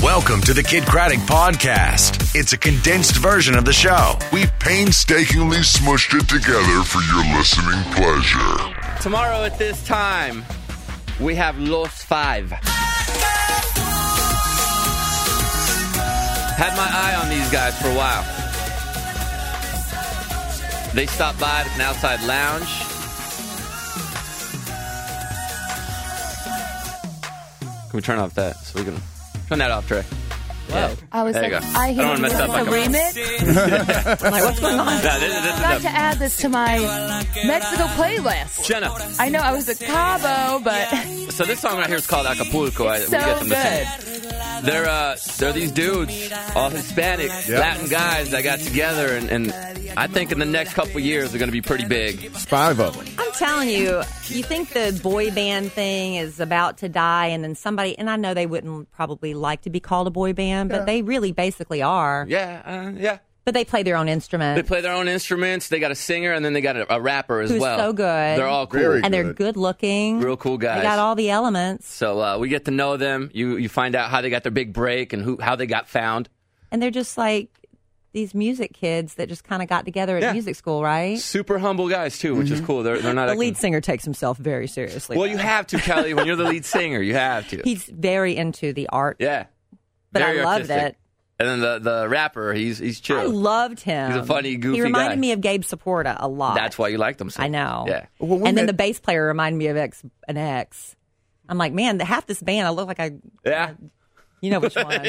Welcome to the Kid Craddock Podcast. It's a condensed version of the show. We painstakingly smushed it together for your listening pleasure. Tomorrow at this time, we have Los Five. Had my eye on these guys for a while. They stopped by at an outside lounge. Can we turn off that so we can turn that off, Trey? Yeah. I was There you like, go. I I don't want to mess up a my remix. I'm like, what's going on? No, this is Got to add this to my Mexico playlist. Jenna. I know I was at Cabo, but So this song right here is called Acapulco. We so get them to sing. good. They're these dudes, all Hispanic, Latin guys that got together, and I think in the next couple of years they're going to be pretty big. 5 of them. I'm telling you, you think the boy band thing is about to die, and then somebody, and I know they wouldn't probably like to be called a boy band, but they really basically are. Yeah. But they play their own instrument. They play their own instruments. They got a singer, and then they got a rapper as Who's well. so good. They're all cool. Very and they're good. good looking. Real cool guys. They got all the elements. So we get to know them. You find out how they got their big break and how they got found. And they're just like these music kids that just kind of got together at music school, right? Super humble guys, too, which is cool. They're not The acting- lead singer takes himself very seriously. Well, you have to, Kelly. When you're the lead singer, you have to. He's very into the art. Yeah. But Very I loved artistic. it. And then the rapper, he's chill. I loved him. He's a funny, goofy He reminded guy. me of Gabe Saporta a lot. That's why you liked him so. I know. Yeah. Well, when and then they- the bass player reminded me of an ex. I'm like, man, half this band, I look like Yeah. you know which one.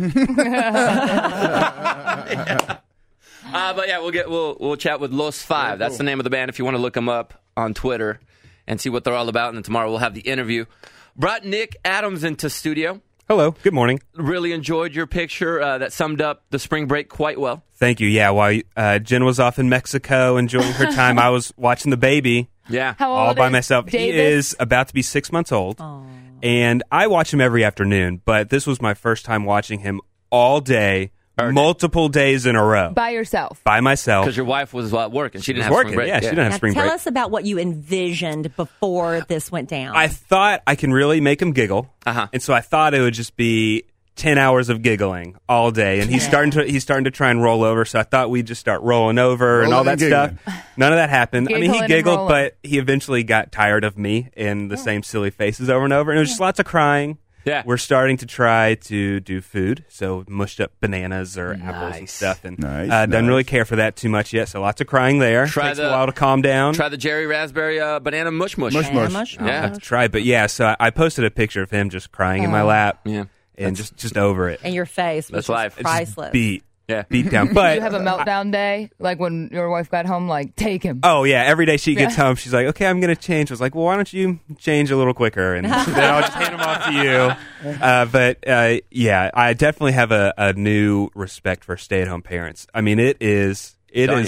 But yeah, we'll chat with Los Five. That's the name of the band if you want to look them up on Twitter and see what they're all about. And then tomorrow we'll have the interview. Brought Nick Adams into studio. Hello. Good morning. Really enjoyed your picture that summed up the spring break quite well. Thank you. Yeah, while Jen was off in Mexico enjoying her time, I was watching the baby Yeah. How old all by is myself. Davis? He is about to be 6 months old, and I watch him every afternoon, but this was my first time watching him all day, multiple days in a row, By yourself. by myself. Because your wife was at work and she didn't have Working, spring break. yeah, she didn't have Now, spring tell break. us about what you envisioned before this went down. I thought I can really make him giggle, and so I thought it would just be 10 hours of giggling all day, and he's starting to try and roll over, so I thought we'd just start rolling over and all Rolling that and stuff. giggling. None of that happened. I mean, Giggling he and giggled, rolling. but he eventually got tired of me and the same silly faces over and over, and it was just lots of crying. Yeah. We're starting to try to do food, so mushed up bananas or apples and stuff, and doesn't really care for that too much yet, so lots of crying there. Takes a while to calm down. Try the Jerry Raspberry banana mush mush. Mush. I'll have to try, but yeah, so I posted a picture of him just crying in my lap. Yeah. And just over it. and your face That's was life. just priceless. Beat Yeah. down. But You have a meltdown day, like when your wife got home, like, take him. oh yeah, every day she gets home, she's like, "Okay, I'm going to change." I was like, "Well, why don't you change a little quicker, and then I'll just hand them off to you." But yeah, I definitely have a new respect for stay-at-home parents. I mean, it is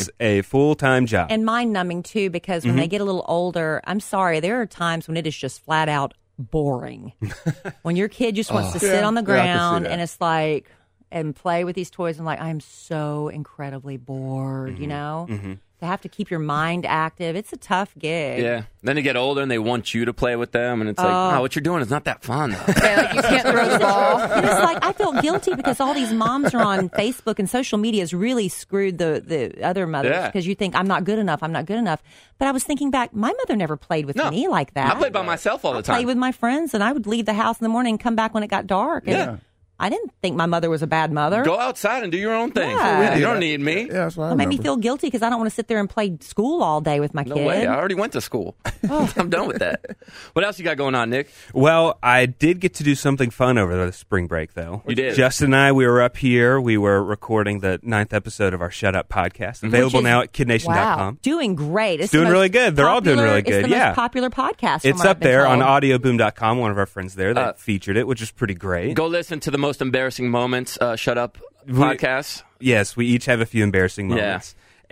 a full-time job. And mind-numbing, too, because when they get a little older, I'm sorry, there are times when it is just flat out boring. When your kid just wants to sit on the Yeah, I can see ground that. and it's like, and play with these toys, and like, I'm so incredibly bored, you know? To have to keep your mind active, it's a tough gig. Yeah. Then they get older and they want you to play with them, and it's like, oh, what you're doing is not that fun, though. Yeah, like you can't throw the ball. And it's like, I feel guilty because all these moms are on Facebook and social media has really screwed the other mothers Yeah. because you think, I'm not good enough. But I was thinking back, my mother never played with No. me like that. I played by myself all the I played time. with my friends, and I would leave the house in the morning and come back when it got dark. And Yeah. I didn't think my mother was a bad mother. Go outside and do your own thing. Yeah. You don't need me. Yeah, that's what I It made me remember. feel guilty because I don't want to sit there and play school all day with my No kid. way. I already went to school. I'm done with that. What else you got going on, Nick? Well, I did get to do something fun over the spring break, though. You did? Justin and I, we were up here. We were recording the 9th episode of our Shut Up podcast, available Which is- now at kidnation.com. Wow. Doing great. It's Doing the most really good. They're all doing popular- really good. It's the Yeah. most popular podcast. from It's what up I've been there on told. audioboom.com. One of our friends there that featured it, which is pretty great. Go listen to the most embarrassing moments, Shut Up podcast. Yes, we each have a few embarrassing moments.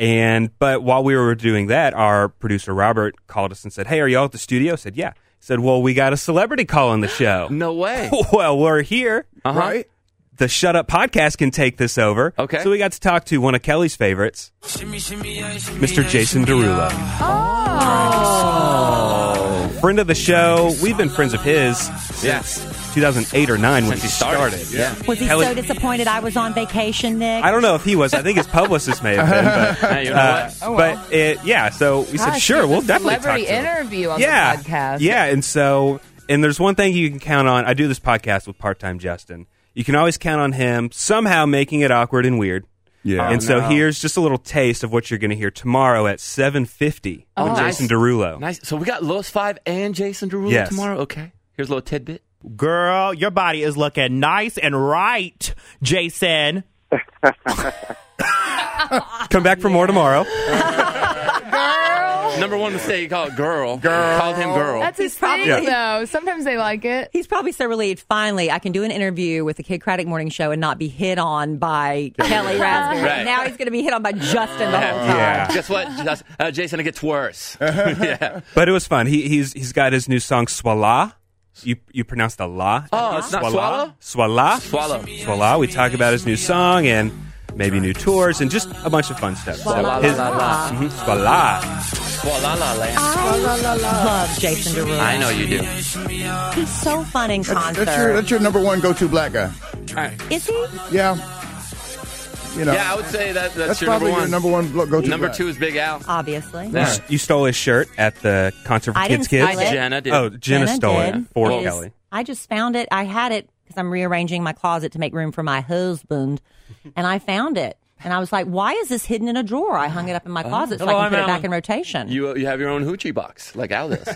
But while we were doing that, our producer Robert called us and said, "Hey, are y'all at the studio?" I said, "Yeah." He said, "Well, we got a celebrity calling the show." No way. Well, we're here. Right? The Shut Up podcast can take this over. Okay. So we got to talk to one of Kelly's favorites, Mr. Jason Derulo. friend of the show. We've been friends of his since 2008 or 9 when he started. Yeah. Was he so disappointed I was on vacation, Nick? I don't know if he was. I think his publicist may have been. But, Hey, you know what? So we said, Gosh, sure, there's we'll a definitely talk to celebrity him. interview on Yeah. the podcast. Yeah, and there's one thing you can count on. I do this podcast with Part-Time Justin. You can always count on him somehow making it awkward and weird. Yeah. And so here's just a little taste of what you're going to hear tomorrow at 7:50 with nice. Jason Derulo. Nice. So we got Los 5 and Jason Derulo Yes. tomorrow. Okay. Here's a little tidbit. Girl, your body is looking nice and right, Jason. Come back for more tomorrow. Number one mistake, he called girl. Called him girl. That's his thing, though. Sometimes they like it. He's probably so relieved. Finally, I can do an interview with the Kid Craddock Morning Show and not be hit on by Kelly Raspberry. Right. Now he's going to be hit on by Justin the whole time. Yeah. Guess what, Jason? It gets worse. Yeah. But it was fun. He's got his new song Swalla. You pronounce the la. Oh, it's not swallow? Swalla. Swallow. Swalla. We talk about his new song and maybe new tours and just a bunch of fun stuff. Swalla his, la la. Swalla. Swalla la land. I love Jason Derulo. I know you do. He's so fun in concert. That's your number one go-to black guy. Is he? Yeah. You know, Yeah, I would say that's your probably number one. your number one go-to. Number black. 2 is Big Al. Obviously. Yeah. You stole his shirt at the concert for I Kids didn't Kids. steal it. Jenna did. Oh, Jenna stole did. it for It is- Kelly. I just found it. I had it because I'm rearranging my closet to make room for my husband, and I found it. And I was like, why is this hidden in a drawer? I hung it up in my closet so I can put it back in rotation. You have your own hoochie box, like Al does.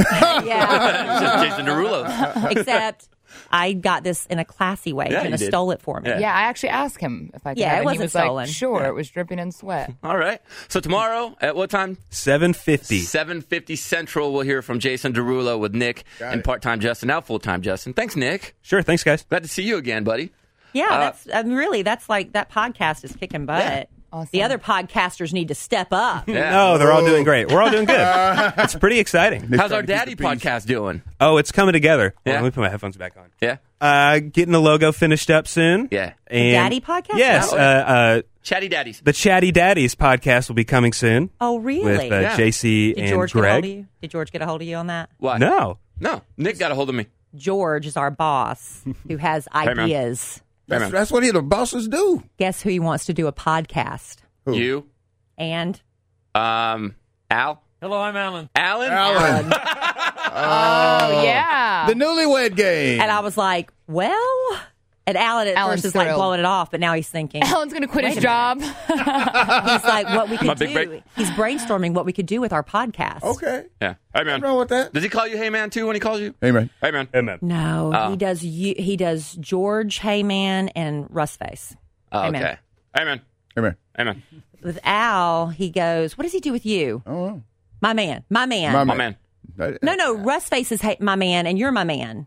Yeah. Jason Derulo's. Except I got this in a classy way. Yeah, Jenna you did. stole it for me. Yeah. Yeah, I actually asked him if I could Yeah, have it it. wasn't He was stolen. like, sure, it was dripping in sweat. All right. So tomorrow, at what time? 7:50. 7:50 Central, we'll hear from Jason Derulo with Nick and part-time Justin, now full-time Justin. Thanks, Nick. Sure, thanks, guys. Glad to see you again, buddy. Yeah, that's like that podcast is kicking butt. Yeah. Awesome. The other podcasters need to step up. Yeah. No, they're all doing great. We're all doing good. It's pretty exciting. How's our daddy podcast doing? Oh, it's coming together. Yeah. Let me put my headphones back on. Yeah. Getting the logo finished up soon. Yeah. And Daddy podcast? Yes. Oh, Chatty Daddies. The Chatty Daddies podcast will be coming soon. Oh, really? With Yeah. JC Did and George get a hold of Greg. you? Did George get a hold of you on that? What? No. No. Nick got a hold of me. George is our boss who has man. ideas. That's what the bosses do. Guess who he wants to do a podcast? Who? You. And Al. Hello, I'm Alan. Alan? Alan. Oh, yeah. The newlywed game. and I was like, well, and Alan at Alan's first is like thrilled. blowing it off, but now he's thinking. Alan's going to quit his Wait a job. He's like, what we My could big do. break. He's brainstorming what we could do with our podcast. Okay. Yeah. Hey, man. Nothing wrong with that. Does he call you Hey Man, too, when he calls you? Hey, man. Hey, man. Amen. No, Oh. he does George Heyman and Russ Face. Oh, Hey, man. okay. Hey, man. Hey, man. Hey, man. With Al, he goes, what does he do with you? Oh, My man. my My man. No, Russ Face is my man, and you're my man.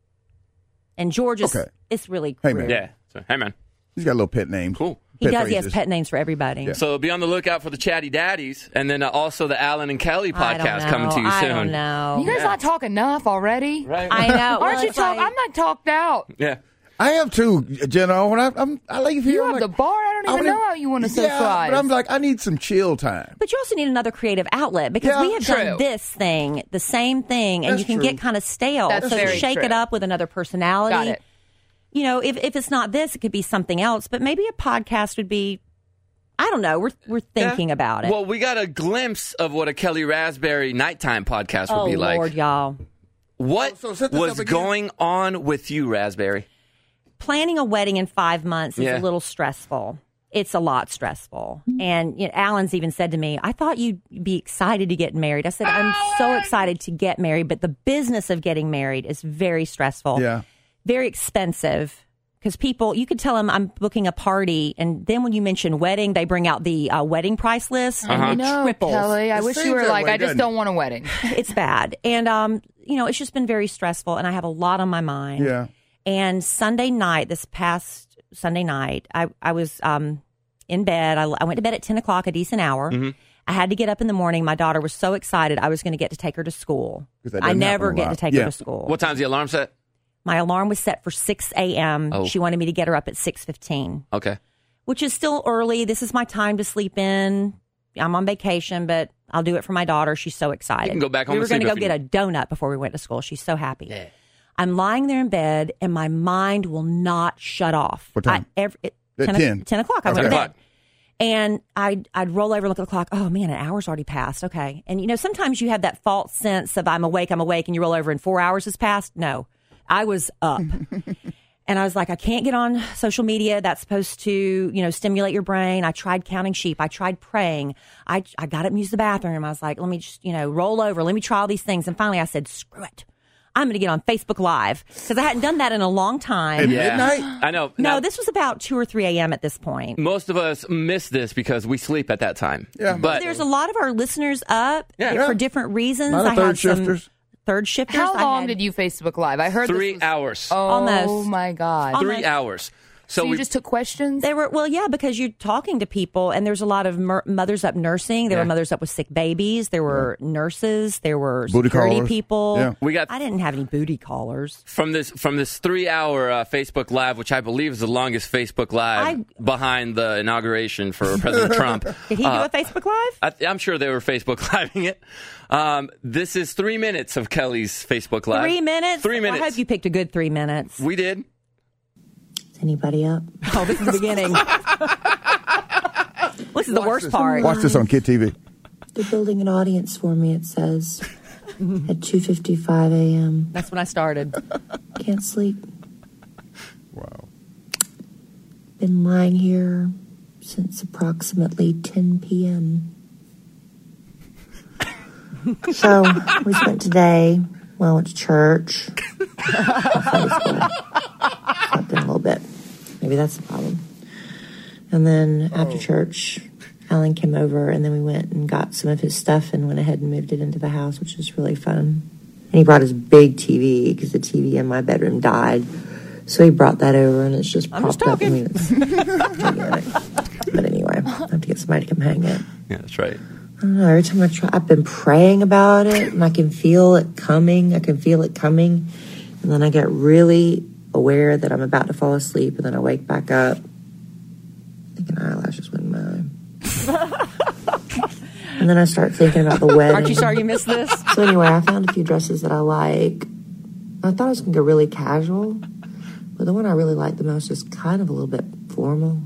And George is, Okay. it's really Hey, crude. man. Yeah. So, hey, man. He's got little pet names. Cool. He Pet does. He has phrases. pet names for everybody. So be on the lookout for the Chatty Daddies, and then also the Alan and Kelly I don't podcast know. coming to you I soon. don't know. You guys not talk enough already? Right? I know. Aren't you it's talk? like- I'm not talked out. Yeah. I have too, Jenna. When I leave here, You I'm have like, the bar. I don't even know how you want to Yeah, socialize. but I'm like, I need some chill time. But you also need another creative outlet because Yeah, we have true. done this thing, the same thing, and That's you can true. get kind of stale. That's so very shake true. it up with another personality. Got it. You know, if it's not this, it could be something else. But maybe a podcast would be. I don't know. We're thinking about it. Well, we got a glimpse of what a Kelly Raspberry nighttime podcast would oh be like. Lord, y'all! What So set this was up again. going on with you, Raspberry? Planning a wedding in 5 months is Yeah. a little stressful. It's a lot stressful. And you know, Alan's even said to me, I thought you'd be excited to get married. I said, I'm so excited to get married, but the business of getting married is very stressful. Yeah. Very expensive. Because people, you could tell them I'm booking a party, and then when you mention wedding, they bring out the wedding price list, and it No, triples. Kelly, I It wish seems you were that like, way, I just doesn't don't it? want a wedding. It's bad. And, you know, it's just been very stressful, and I have a lot on my mind. Yeah. And Sunday night, this past Sunday night, I was in bed. I went to bed at 10 o'clock, a decent hour. Mm-hmm. I had to get up in the morning. My daughter was so excited I was going to get to take her to school. 'Cause that I doesn't never happen a get lot. to take Yeah. her to school. What time's the alarm set? My alarm was set for 6 a.m. Oh. She wanted me to get her up at 6:15, Okay. which is still early. This is my time to sleep in. I'm on vacation, but I'll do it for my daughter. She's so excited. You can go back home We were and sleep going to if go you get a donut before we went to school. She's so happy. Yeah. I'm lying there in bed, and my mind will not shut off. What time? 10 o'clock. I went to 10 bed. o'clock. And I'd roll over and look at the clock. Oh, man, an hour's already passed. Okay. And, sometimes you have that false sense of I'm awake, and you roll over and 4 hours has passed. No, I was up. And I was like, I can't get on social media. That's supposed to, stimulate your brain. I tried counting sheep. I tried praying. I got up and used the bathroom. I was like, let me just, roll over. Let me try all these things. And finally I said, screw it. I'm going to get on Facebook Live because I hadn't done that in a long time. At midnight? I know. No, Now, this was about 2 or 3 a.m. at this point. most of us miss this because we sleep at that time. Yeah. But There's a lot of our listeners up Yeah. for different reasons. A lot of I third had some shifters. third shifters. How I long had- did you Facebook Live? I heard 3 this was, hours. Oh Almost. my God. 3 hours. So you just took questions? They were, well, yeah, because you're talking to people, and there's a lot of mothers up nursing. There were mothers up with sick babies. There were nurses. There were Booty security callers. people. Yeah. We got I didn't have any booty callers. from this 3 hour Facebook Live, which I believe is the longest Facebook Live behind the inauguration for President Trump. Did he do a Facebook Live? I'm sure they were Facebook Living it. This is 3 minutes of Kelly's Facebook Live. 3 minutes? 3 minutes. I hope you picked a good 3 minutes. We did. Is anybody up? Oh, this is the beginning. This is the worst part. Watch this on Kid TV. They're building an audience for me, it says. At 2:55 a.m. That's when I started. Can't sleep. Wow. Been lying here since approximately 10 p.m. So, we spent today. Well, I went to church. Slept in a little bit. Maybe that's the problem. And then after church, Alan came over, and then we went and got some of his stuff and went ahead and moved it into the house, which was really fun. And he brought his big TV because the TV in my bedroom died. So he brought that over, and it's just propped up. I mean, it's gigantic. But anyway, I have to get somebody to come hang it. Yeah, that's right. I don't know. Every time I try, I've been praying about it, and I can feel it coming. And then I get really aware that I'm about to fall asleep, and then I wake back up, thinking eyelashes went in my eye. And then I start thinking about the wedding. Aren't you sorry you missed this? So anyway, I found a few dresses that I like. I thought I was going to go really casual, but the one I really like the most is kind of a little bit formal.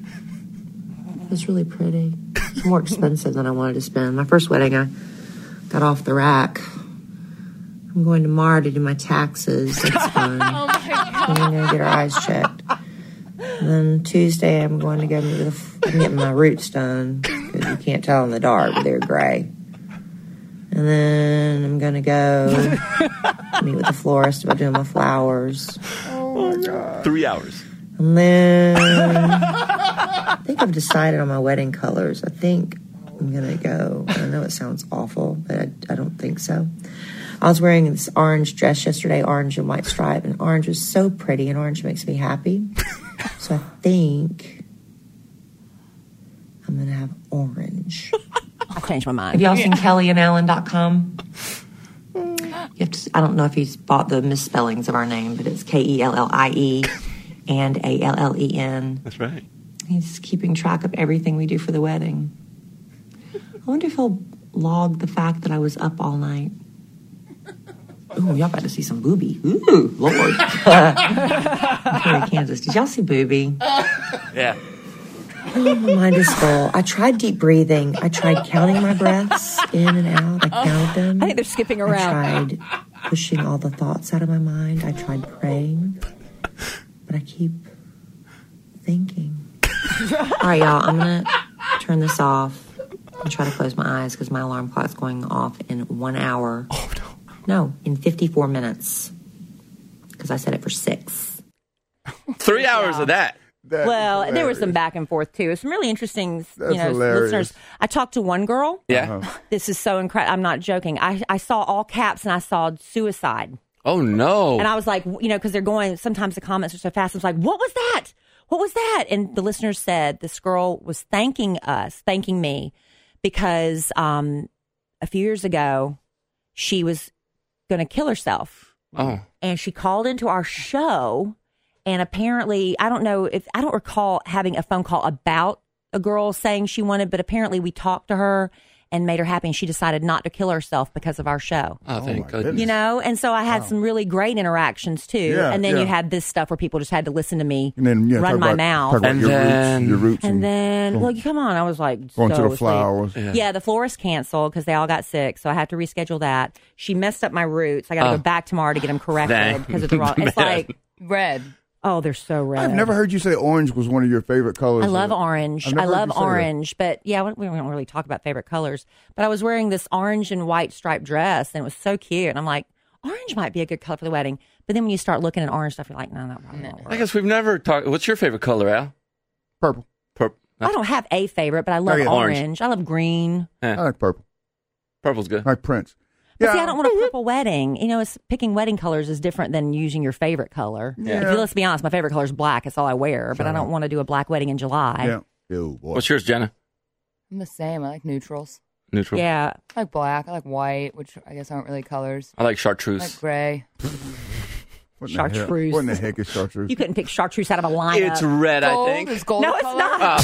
It's really pretty. It's more expensive than I wanted to spend. My first wedding, I got off the rack. I'm going tomorrow to do my taxes. That's fun. Oh my God. I'm going to get our eyes checked. And then Tuesday, I'm going to go meet I'm getting my roots done because you can't tell in the dark, but they're gray. And then I'm going to go meet with the florist about doing my flowers. Oh, my God. 3 hours. And then I think I've decided on my wedding colors. I think I'm going to go. I know it sounds awful, but I don't think so. I was wearing this orange dress yesterday, orange and white stripe, and orange was so pretty, and orange makes me happy. So I think I'm going to have orange. I changed my mind. Have y'all seen KellyandAlan.com? You have to, I don't know if he's bought the misspellings of our name, but it's Kellie and Allen. That's right. He's keeping track of everything we do for the wedding. I wonder if he'll log the fact that I was up all night. Ooh, y'all about to see some booby. Ooh, Lord. I'm here in Kansas. Did y'all see booby? Yeah. Oh, my mind is full. I tried deep breathing. I tried counting my breaths in and out. I counted them. I think they're skipping around. I tried pushing all the thoughts out of my mind. I tried praying. But I keep thinking. All right, y'all. I'm going to turn this off and try to close my eyes because my alarm clock's going off in 1 hour. Oh, no. No, in 54 minutes. Because I set it for 6. 3 hours of that. That Well, is there was some hilarious. back and forth too. Some really interesting, That's hilarious. listeners. I talked to one girl. Yeah. This is so incredible. I'm not joking. I saw all caps and I saw suicide, Oh, no. and I was like, because they're going. Sometimes the comments are so fast. I was like, what was that? What was that? And the listeners said this girl was thanking me, because a few years ago she was going to kill herself. Oh. And she called into our show, and apparently, I don't recall having a phone call about a girl saying she wanted, but apparently we talked to her, and made her happy, and she decided not to kill herself because of our show. Oh, thank goodness. You know, and so I had some really great interactions too. Yeah, and then yeah. you had this stuff where people just had to listen to me And then run my talk mouth. about And your then- roots. And then, well, come on, I was like, Going so to the asleep. flowers. Yeah, the florist canceled because they all got sick, so I have to reschedule that. She messed up my roots. I got to go back tomorrow to get them corrected Dang. because of the wrong. It's Man. like, Red. oh, they're so red. I've never heard you say orange was one of your favorite colors. I love orange. I've never I heard love you say that. orange, but yeah, we don't really talk about favorite colors. But I was wearing this orange and white striped dress, and it was so cute. And I'm like, orange might be a good color for the wedding. But then when you start looking at orange stuff, you're like, no, that probably won't work. I guess we've never talked. What's your favorite color, Al? Purple. Purple. I don't have a favorite, but I love yeah. orange. Orange. I love green. I like purple. Purple's good. I like Prince. But see, I don't want a purple wedding. You know, picking wedding colors is different than using your favorite color. Yeah. If you, let's be honest, my favorite color is black. It's all I wear, but I don't want to do a black wedding in July. Yeah. Ew, boy. What's yours, Jenna? I'm the same. I like neutrals. Neutral. Yeah. I like black. I like white, which I guess aren't really colors. I like I chartreuse. like gray. What in the heck- Chartreuse. What in the heck is chartreuse? You couldn't pick chartreuse out of a lineup. It's red, I Gold think. is gold. No, it's color? not.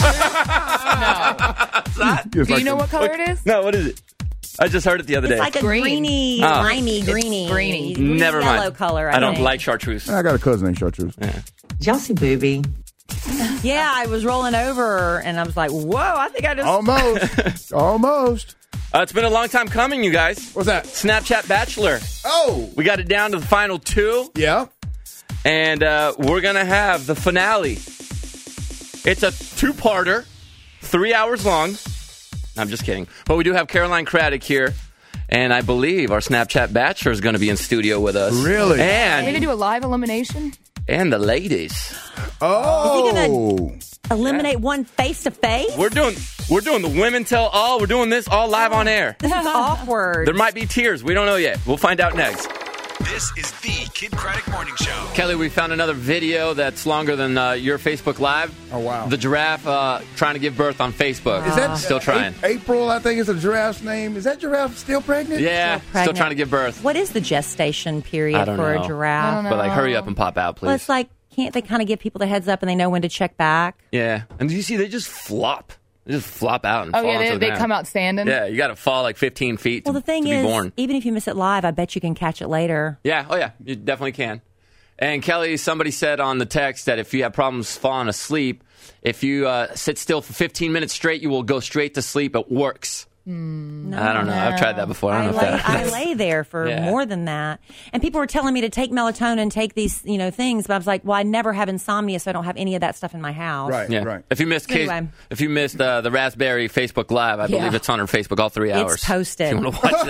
No. Do you know what color it is? No, what is it? I just heard it the other day. It's like a Green. greeny, Oh. limey, greeny. greeny. Green Never yellow mind. color, I don't think. like chartreuse. I got a cousin named Chartreuse. Jelsey Booby. Yeah, I was rolling over and I was like, whoa, I think I just. Almost. Almost. It's been a long time coming, you guys. What's that? Snapchat Bachelor. Oh. We got it down to the final 2, Yeah. and we're going to have the finale. It's a 2-parter, 3 hours long. I'm just kidding. But we do have Caroline Craddock here, and I believe our Snapchat Bachelor is going to be in studio with us. Really? Are you gonna And do a live elimination? the ladies. Oh. Is he eliminate one face to face? We're doing the Women Tell All. We're doing this all live on air. This is awkward. There might be tears. We don't know yet. We'll find out next. This is the Kid Craddock Morning Show. Kelly, we found another video that's longer than your Facebook Live. Oh, wow. The giraffe trying to give birth on Facebook. Is that still trying? April, I think is a giraffe's name. Is that giraffe still pregnant? Yeah, Still still pregnant. trying to give birth. What is the gestation period I don't for know. a giraffe? But like, hurry up and pop out, please. Well, it's like, can't they kind of give people the heads up and they know when to check back? Yeah, and you see, they just flop. They just flop out and Oh fall yeah, onto the they ground. come out standing. Yeah, you got to fall like 15 feet Well, to, the thing to be is, born. even if you miss it live, I bet you can catch it later. Yeah, oh yeah, you definitely can. And Kelly, somebody said on the text that if you have problems falling asleep, if you sit still for 15 minutes straight, you will go straight to sleep. It works. No, I don't know. I've tried that before. I don't know if that. I lay there for Yeah. more than that. And people were telling me to take melatonin, take these, things. But I was like, well, I never have insomnia, so I don't have any of that stuff in my house. Right, Yeah. right. If you missed, Anyway. the Raspberry Facebook Live, I Yeah. believe it's on her Facebook all 3 hours. It's posted. If you want to watch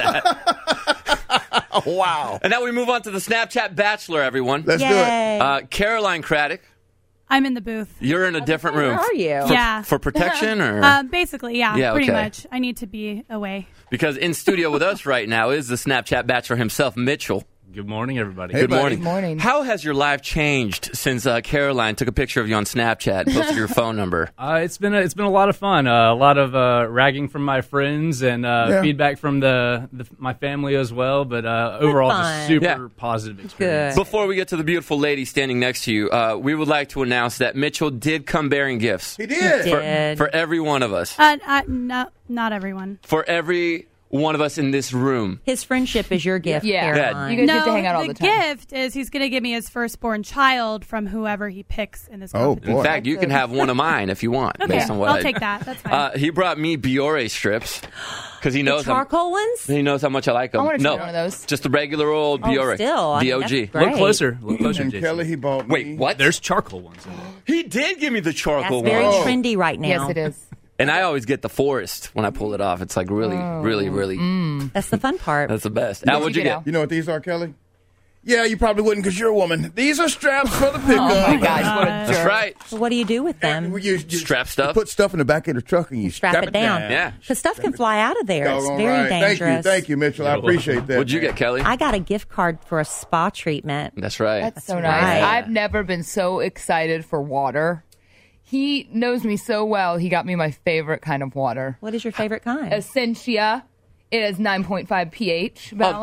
that. Wow. And now we move on to the Snapchat Bachelor, everyone. Let's do it. Yay. Caroline Craddock, I'm in the booth. you're in a different room. Where are you? Yeah. For protection or? Basically, yeah, Yeah, pretty okay. much. I need to be away. Because in studio with us right now is the Snapchat Bachelor himself, Mitchell. Good morning, everybody. Hey, Good buddy. morning. Good morning. How has your life changed since Caroline took a picture of you on Snapchat and posted your phone number? It's been a lot of fun. A lot of ragging from my friends and feedback from my family as well. But overall, fun. just super Yeah. positive experience. Good. Before we get to the beautiful lady standing next to you, we would like to announce that Mitchell did come bearing gifts He did. Did. for every one of us. No, not everyone. For every one of us in this room. His friendship is your gift, Yeah. Caroline. You guys No, get to hang out all the time. gift is he's going to give me his firstborn child from whoever he picks in this Oh, competition. boy. In fact, you can have one of mine if you want. Okay, based on what I'll I- take that. That's fine. He brought me Biore strips because he The knows charcoal ones? he knows how much I like them. I wanna try no, one of those. just the regular old Biore. Still. I mean, DOG. that's great. Look closer. Look closer, And Jason. Kelly, he bought me. Wait, what? There's charcoal ones in there. He did give me the That's charcoal very one. trendy right now. Yes, it is. And I always get the forest when I pull it off. It's like really, really, That's the fun part. that's the best. Al, what'd you get? You know what these are, Kelly? Yeah, you probably wouldn't because you're a woman. These are straps for the pickup. Oh my gosh, what a That's jerk. right. So what do you do with them? You Strap stuff? You put stuff in the back of the truck and you Strap it down. Yeah. Because stuff can fly out of there. It's Doggone very right. dangerous. Thank you, Mitchell. I appreciate that. What'd you get, Kelly? I got a gift card for a spa treatment. That's right. That's so That's nice. right. I've never been so excited for water. He knows me so well. He got me my favorite kind of water. What is your favorite kind? Essentia. It has 9.5 pH balance.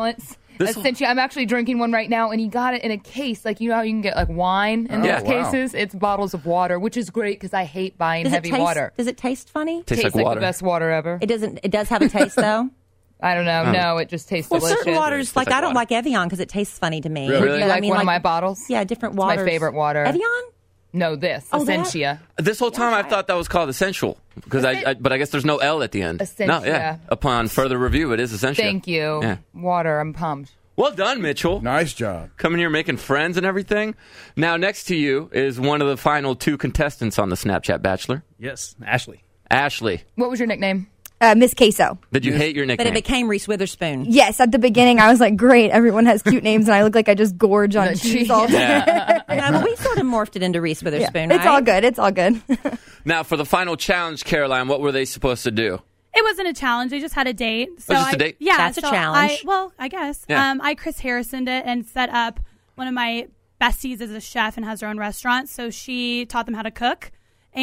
Essentia. I'm actually drinking one right now, and he got it in a case. Like, you know how you can get like wine in those cases? It's bottles of water, which is great because I hate buying heavy water. Does it taste funny? Tastes like like water. the best water ever. It doesn't. It does have a taste though. I don't know. No, it just tastes delicious. Certain waters, like I don't like Evian because it tastes funny to me. Really? You like one of my bottles? Yeah, different It's waters. my favorite water. Evian? No, this Essentia. This whole time I thought that was called Essential because but I guess there's no L at the end. Essentia. No, yeah. Upon further review, it is Essential. Thank you. Yeah. Water. I'm pumped. Well done, Mitchell. Nice job. Coming here making friends and everything. Now, next to you is one of the final 2 contestants on the Snapchat Bachelor. Yes, Ashley. Ashley. What was your nickname? Miss Queso. Did you hate your nickname? But it became Reese Witherspoon. Yes, at the beginning I was like, great, everyone has cute names, and I look like I just gorge on cheese all day. Yeah, but we sort of morphed it into Reese Witherspoon, It's all good. It's all good. Now, for the final challenge, Caroline, what were they supposed to do? It wasn't a challenge. They just had a date. So just a date? Yeah, That's a challenge. I guess. Yeah. I Chris Harrisoned it and set up one of my besties as a chef and has her own restaurant. So she taught them how to cook,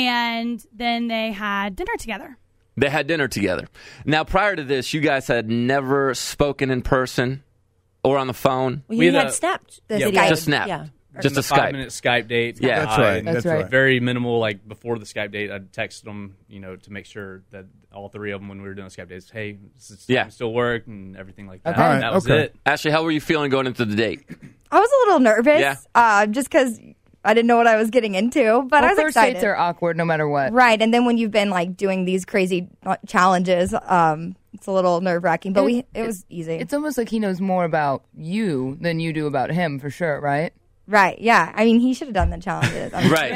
and then they had dinner together. They had dinner together. Now, prior to this, you guys had never spoken in person or on the phone. Well, you had snapped the video. Just snapped. Yeah. Just a a Skype. 5-minute Skype date. Yeah. That's right. That's right. Very minimal. Like before the Skype date, I'd text them, to make sure that all 3 of them, when we were doing the Skype dates, hey, does it still work and everything like that. Okay. And that was it. Ashley, how were you feeling going into the date? I was a little nervous, Yeah. just because I didn't know what I was getting into, but I was first excited. dates are awkward no matter what. Right, and then when you've been like doing these crazy challenges, it's a little nerve wracking. But it was easy. It's almost like he knows more about you than you do about him, for sure, right? Right, yeah. I mean, he should have done the challenges.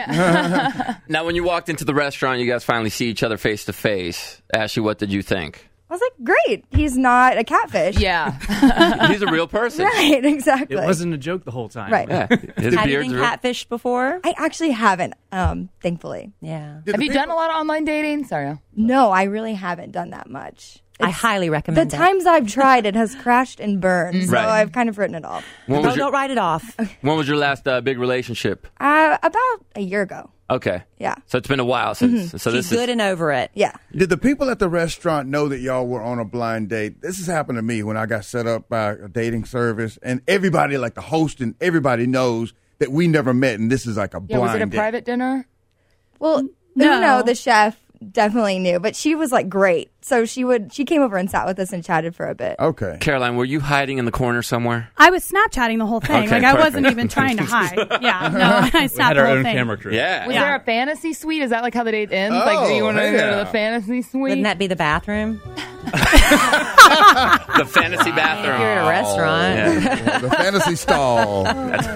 Right. Now, when you walked into the restaurant, you guys finally see each other face to face. Ashley, what did you think? I was like, great. He's not a catfish. Yeah. He's a real person. Right, exactly. It wasn't a joke the whole time. Right. Yeah. His Have you beard's been real. catfished before? I actually haven't, thankfully. Yeah. Have you done a lot of online dating? Sorry. No, I really haven't done that much. I highly recommend The it. times I've tried, it has crashed and burned, so Right. I've kind of written it off. Don't write it off. When was your last big relationship? About a year ago. Okay. Yeah. So it's been a while since. So She's this good and over it. Yeah. Did the people at the restaurant know that y'all were on a blind date? This has happened to me when I got set up by a dating service, and everybody, like the host and everybody, knows that we never met, and this is like a Yeah, blind was it a date. private dinner? Well, No. Uno, the chef, definitely knew, but she was like great. So she came over and sat with us and chatted for a bit. Okay. Caroline, were you hiding in the corner somewhere? I was Snapchatting the whole thing. Okay, I perfect. wasn't even trying to hide. Yeah, no, I We snapped had the our whole own thing. camera crew. Yeah. Was there a fantasy suite? Is that like how the date ends? Like, do you want to go to the fantasy suite? Wouldn't that be the bathroom? The fantasy bathroom. If you're at a restaurant. Yeah. The fantasy stall.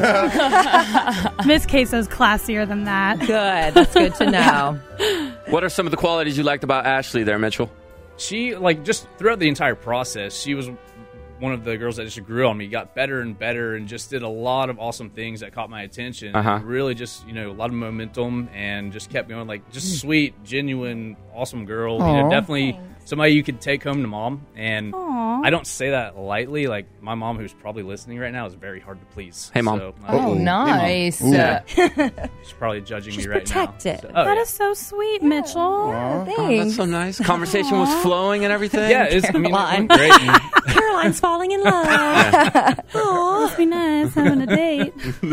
Miss Queso's classier than that. Good. That's good to know. What are some of the qualities you liked about Ashley there, Mitchell? She, just throughout the entire process, she was one of the girls that just grew on me, got better and better, and just did a lot of awesome things that caught my attention. Uh-huh. Really just, a lot of momentum and just kept going, just sweet, genuine, awesome girl. Definitely somebody you could take home to mom. And I don't say that lightly. Like, my mom, who's probably listeing right now, is very hard to please. Hey, Mom. So, Oh, nice. Yeah. she's probably judging She's me right protected. now. So, That is so sweet, Mitchell. Oh, Thanks. that's so nice. Conversation was flowing and everything. yeah, it Caroline. went great. And Caroline's falling in love. Oh, must be nice having a date.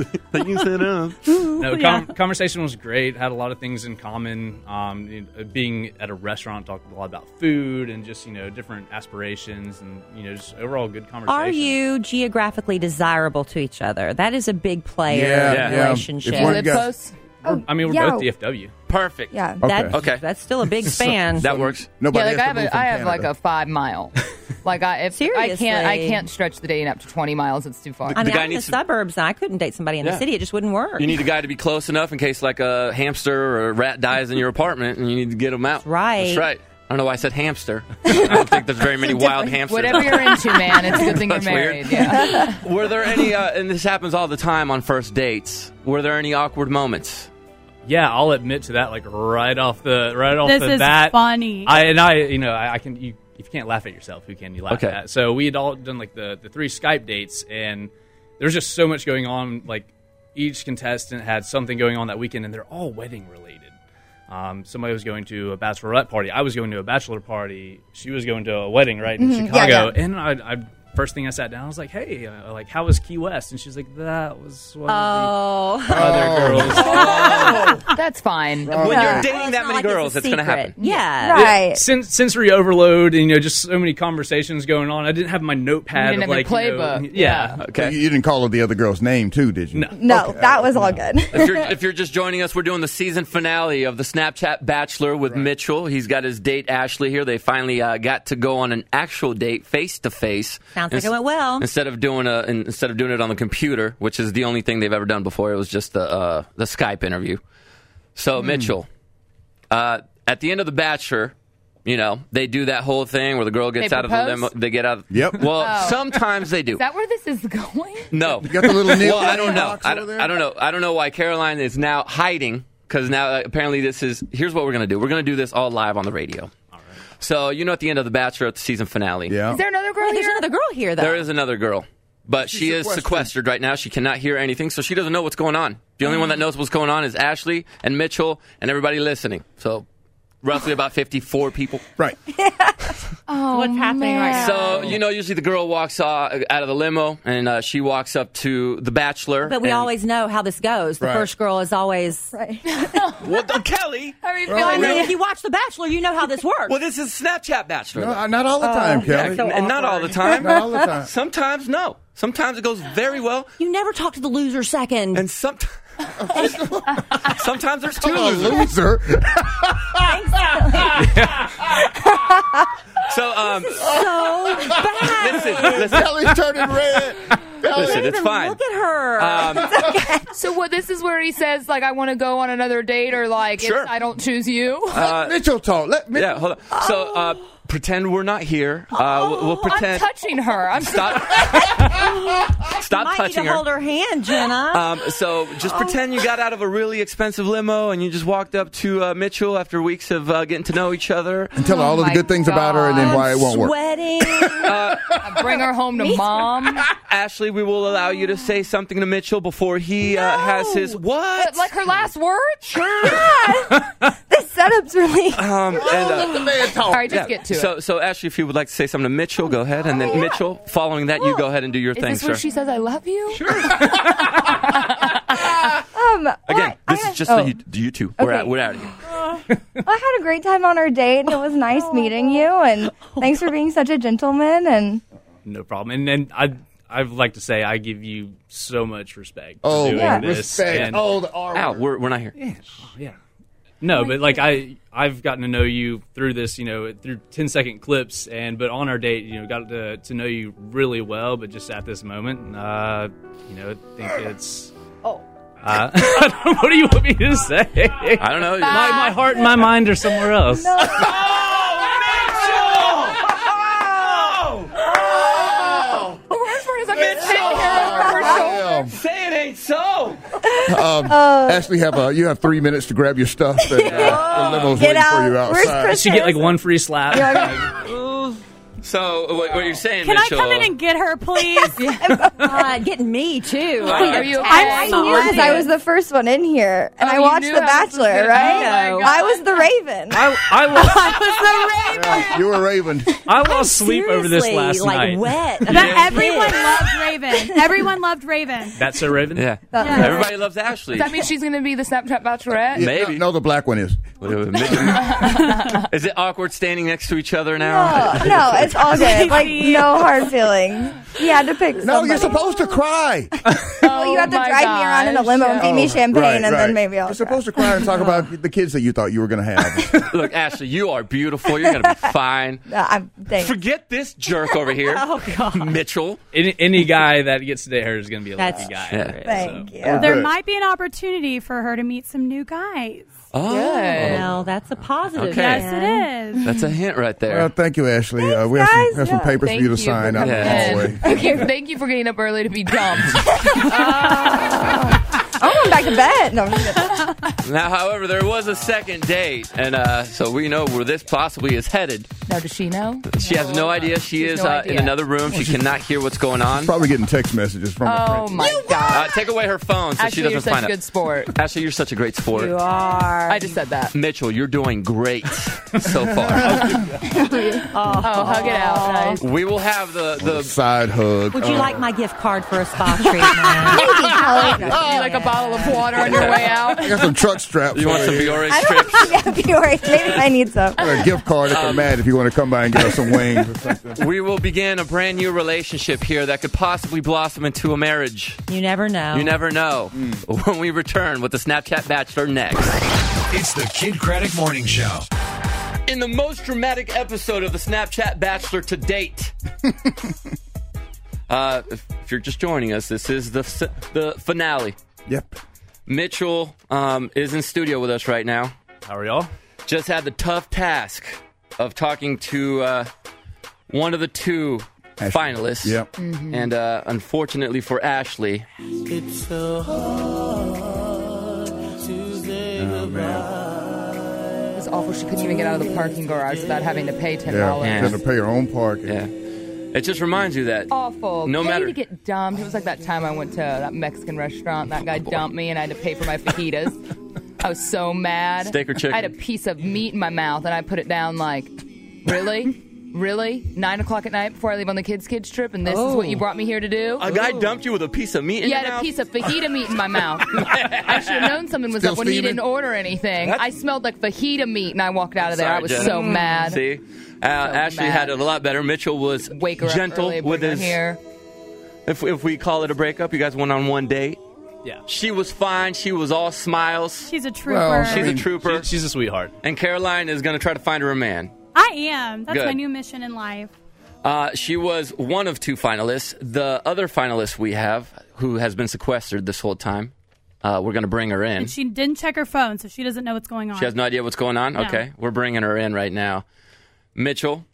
No, Yeah. conversation was great. Had a lot of things in common. Being at a restaurant, talked a lot about food and just different aspirations and just overall good conversation. Are you geographically desirable to each other? That is a big player Yeah, in yeah. relationship. If one Live got- close? I mean, we're Yeah. both DFW. Perfect. Yeah. Okay. That's still a big span. That works. Nobody Yeah, like has to move from I have Canada. like a 5 mile. Like I Seriously. can't stretch the dating up to 20 miles. It's too far. I mean, guy I'm in the needs to- suburbs, and I couldn't date somebody in Yeah. the city. It just wouldn't work. You need a guy to be close enough in case like a hamster or a rat dies in your apartment and you need to get him out. That's right. That's right. I don't know why I said hamster. I don't think there's very many wild hamsters. Whatever you're into, man, it's a good thing you're That's weird. married. Yeah. Were there any, and this happens all the time on first dates, were there any awkward moments? Yeah, I'll admit to that. Like right off the This is bat. funny. I can. If you can't laugh at yourself, who can you laugh Okay. at? So we had all done like the 3 Skype dates, and there's just so much going on. Like each contestant had something going on that weekend, and they're all wedding related. Somebody was going to a bachelorette party. I was going to a bachelor party. She was going to a wedding right in Chicago, yeah. and I first thing I sat down, I was like, "Hey, like, how was Key West?" And she's like, "That was one Oh. of the other girls." Oh, that's fine. When you're dating that many like girls, it's a it's going to happen. Yeah. Right. Sensory overload, and just so many conversations going on. I didn't have my notepad You didn't of have like your playbook. yeah. Okay. You didn't call her the other girl's name, too, did you? No. That was all good. If you're just joining us, we're doing the season finale of the Snapchat Bachelor with Mitchell. He's got his date Ashley here. They finally got to go on an actual date, face to face. Sounds like it went well. Instead of doing it on the computer, which is the only thing they've ever done before. It was just the Skype interview. So Mitchell, at the end of the Bachelor, they do that whole thing where the girl gets They out of the propose? limo. They get out. Yep. Well, sometimes they do. Is that where this is going? No. You got the little Neil Well, I don't know. box over there? I don't know. I don't know why Caroline is now hiding, because now apparently here's what we're going to do. We're going to do this all live on the radio. All right. So, at the end of the Bachelor, at the season finale. Yeah. Is there another girl There's here? another girl here, though. There is another girl. But she is sequestered. sequestered right now. She cannot hear anything, so she doesn't know what's going on. The only one that knows what's going on is Ashley and Mitchell and everybody listening. So roughly about 54 people. Right. Oh, What's happening right now? So, usually the girl walks out of the limo, and she walks up to the Bachelor. But we and- always know how this goes. The Right. first girl is always. Right. Well, Kelly. How are you I mean, feeling? if you watch The Bachelor, you know how this works. Well, this is Snapchat Bachelor. No, not all the time, Kelly. so and not all the time. Not all the time. Sometimes, no. Sometimes it goes very well, You never talk to the loser second. and sometimes there's two A losers. loser. So, so bad. listen, Kelly's turning red. listen, it's fine. Look at her. So what? This is where he says, like, I want to go on another date, or like, Sure. I don't choose you. Let Mitchell talk. Yeah, hold on. So, pretend we're not here. We'll pretend. I'm touching her. I'm Stop Might touching need to her. hold her hand, Jenna. So just pretend you got out of a really expensive limo and you just walked up to Mitchell after weeks of getting to know each other. And tell her all of the my good things about her and then why it won't work. Sweating. I bring her home to mom. Ashley, we will allow you to say something to Mitchell before he has his what? Like her last words? Sure. This setup's really. Let the man talk. All right, just get to it. So Ashley, if you would like to say something to Mitchell, go ahead, and then Mitchell, following that, you go ahead and do your Is thing, this sir. where she says I love you? Sure. Again, this is just you two. Okay. We're out of here. I had a great time on our date, and it was nice meeting you. And thanks for being such a gentleman. And No problem. And I'd like to say I give you so much respect for Oh, doing yeah. this. respect. And, Oh, the R Al, word. we're not here. yeah. No, but like I've gotten to know you through this, through 10-second clips, but on our date, got to know you really well. But just at this moment, I think it's. Oh. What do you want me to say? I don't know. My heart and my mind are somewhere else. The worst part is I'm going to sit here over her shoulder. Say it ain't so. Ashley, you have 3 minutes to grab your stuff. And, the limo's Get waiting out. for you Where's outside. Chris? She get like one free slap. So what you're saying, Can I Mitchell? come in and get her, please? Getting me, too. Are you okay? I knew because I was the first one in here, and I you watched knew The I was the Bachelor, first- right? Oh, my I God. was the Raven. Yeah, you were Raven. I lost sleep over this last like night. wet. But everyone loved Raven. Everyone loved Raven. That's a Raven? Yeah. Everybody loves Ashley. Does that mean she's going to be the Snapchat Bachelorette? Yeah, Maybe. No, the black one is. Is it awkward standing next to each other now? No, it's all good. Like, no hard feelings. You had to pick No, somebody. you're supposed to cry. Well, you have to Oh, my drive me around in a limo and feed me champagne, Right, and right. then maybe I'll You're supposed to cry and talk about the kids that you thought you were going to have. Look, Ashley, you are beautiful. You're going to be fine. Thanks. Forget this jerk over here, Mitchell. Any guy that gets to date her is going to be a That's lucky guy. true. Thank you. There might be an opportunity for her to meet some new guys. Oh, Well, that's a positive. Okay. Yes, man. it is. that's a hint right there. Well, thank you, Ashley. We have guys. some Yeah. papers Thank for you to you sign for out in the coming hallway. Okay, thank you for getting up early to be dumped. I'm going back to bed. No, I'm just kidding. Now, however, there was a second date, and so we know where this possibly is headed. Or does she know? She has no idea. She is no idea. in another room. She cannot hear what's going on. Probably getting text messages from her Oh, friends. my God. Take away her phone so Ashley, she doesn't you're such find a it. good sport. Ashley, you're such a great sport. You are. I just said that. Mitchell, you're doing great so far. Oh, hug it out. Nice. We will have the Side hug. Would you like my gift card for a spa treatment? You like a bottle of water on your way out? I got some truck straps. You want over some here. Biore strips? Yeah, Biore. Maybe I need some. I got a gift card at the Mad if you want to come by and get us some wings or something. We will begin a brand new relationship here that could possibly blossom into a marriage. You never know. You never know. When we return with the Snapchat Bachelor next. It's the Kid Craddock Morning Show. In the most dramatic episode of the Snapchat Bachelor to date. If you're just joining us, this is the finale. Yep. Mitchell is in studio with us right now. How are y'all? Just had the tough task of talking to one of the two finalists. Yep. Mm-hmm. And unfortunately for Ashley, It's so hard to say goodbye. It was awful. She couldn't even get out of the parking garage without having to pay $10. Yeah. Got to pay her own parking. yeah, it just reminds you that Awful. No Pay matter- to get dumped. It was like that time I went to that Mexican restaurant. That guy dumped me, and I had to pay for my fajitas. I was so mad. Steak or chicken? I had a piece of meat in my mouth, and I put it down like, really? Really? 9 o'clock at night before I leave on the kids' trip, and this is what you brought me here to do? a guy dumped you with a piece of meat in Yeah, I your had a mouth? piece of fajita meat in my mouth. I should have known something was Still up when he steaming? didn't order anything. I smelled like fajita meat, and I walked out of there. Sorry, I was Jen. so mad. See? Ashley mad. had it a lot better. Mitchell was Wake her gentle up early, with bring her his... here. If we call it a breakup, you guys went on one date. Yeah. She was fine. She was all smiles. She's a trooper. Well, She's a trooper. She's a sweetheart. And Caroline is going to try to find her a man. I am. That's Good. my new mission in life. She was one of two finalists. The other finalist we have, who has been sequestered this whole time, we're going to bring her in. And she didn't check her phone, so she doesn't know what's going on. She has no idea what's going on? No. Okay, we're bringing her in right now. Mitchell,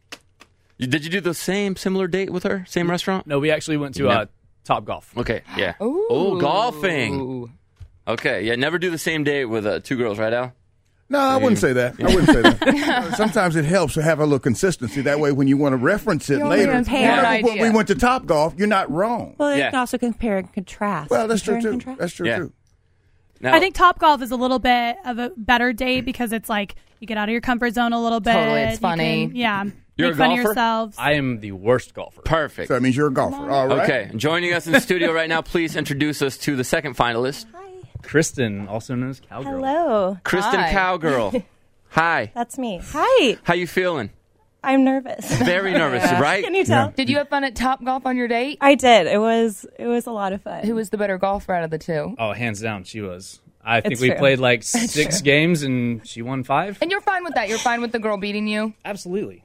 did you do the similar date with her? Same restaurant? No, we actually went to Top Golf. Okay, yeah. Ooh. Oh, golfing. Okay, yeah, never do the same date with two girls, right, Al? No, I wouldn't say that. I wouldn't say that. Sometimes it helps to have a little consistency. That way, when you want to reference it You later, compare. remember when Idea. we went to Top Golf, you're not wrong. Well, you Yeah. can also compare and contrast. Well, that's true, Compare too. and contrast. That's true, Yeah. too. Now, I think Topgolf is a little bit of a better date because it's like you get out of your comfort zone a little bit. Totally, it's You funny. can, yeah. You're make a fun of golfer? yourselves. I am the worst golfer. perfect. So that means you're a golfer. All right. Okay, joining us in the studio right now, please introduce us to the second finalist, Kristen, also known as Cowgirl. Hello, Kristen Hi. Cowgirl. Hi. that's me. Hi, How you feeling? I'm nervous. Very nervous, right? Can you tell? Yeah. Did you have fun at Top Golf on your date? I did. It was a lot of fun. Who was the better golfer out of the two? Oh, hands down, she was. I think It's we true. played like 6 games and she won 5. And you're fine with that? You're fine with the girl beating you? Absolutely.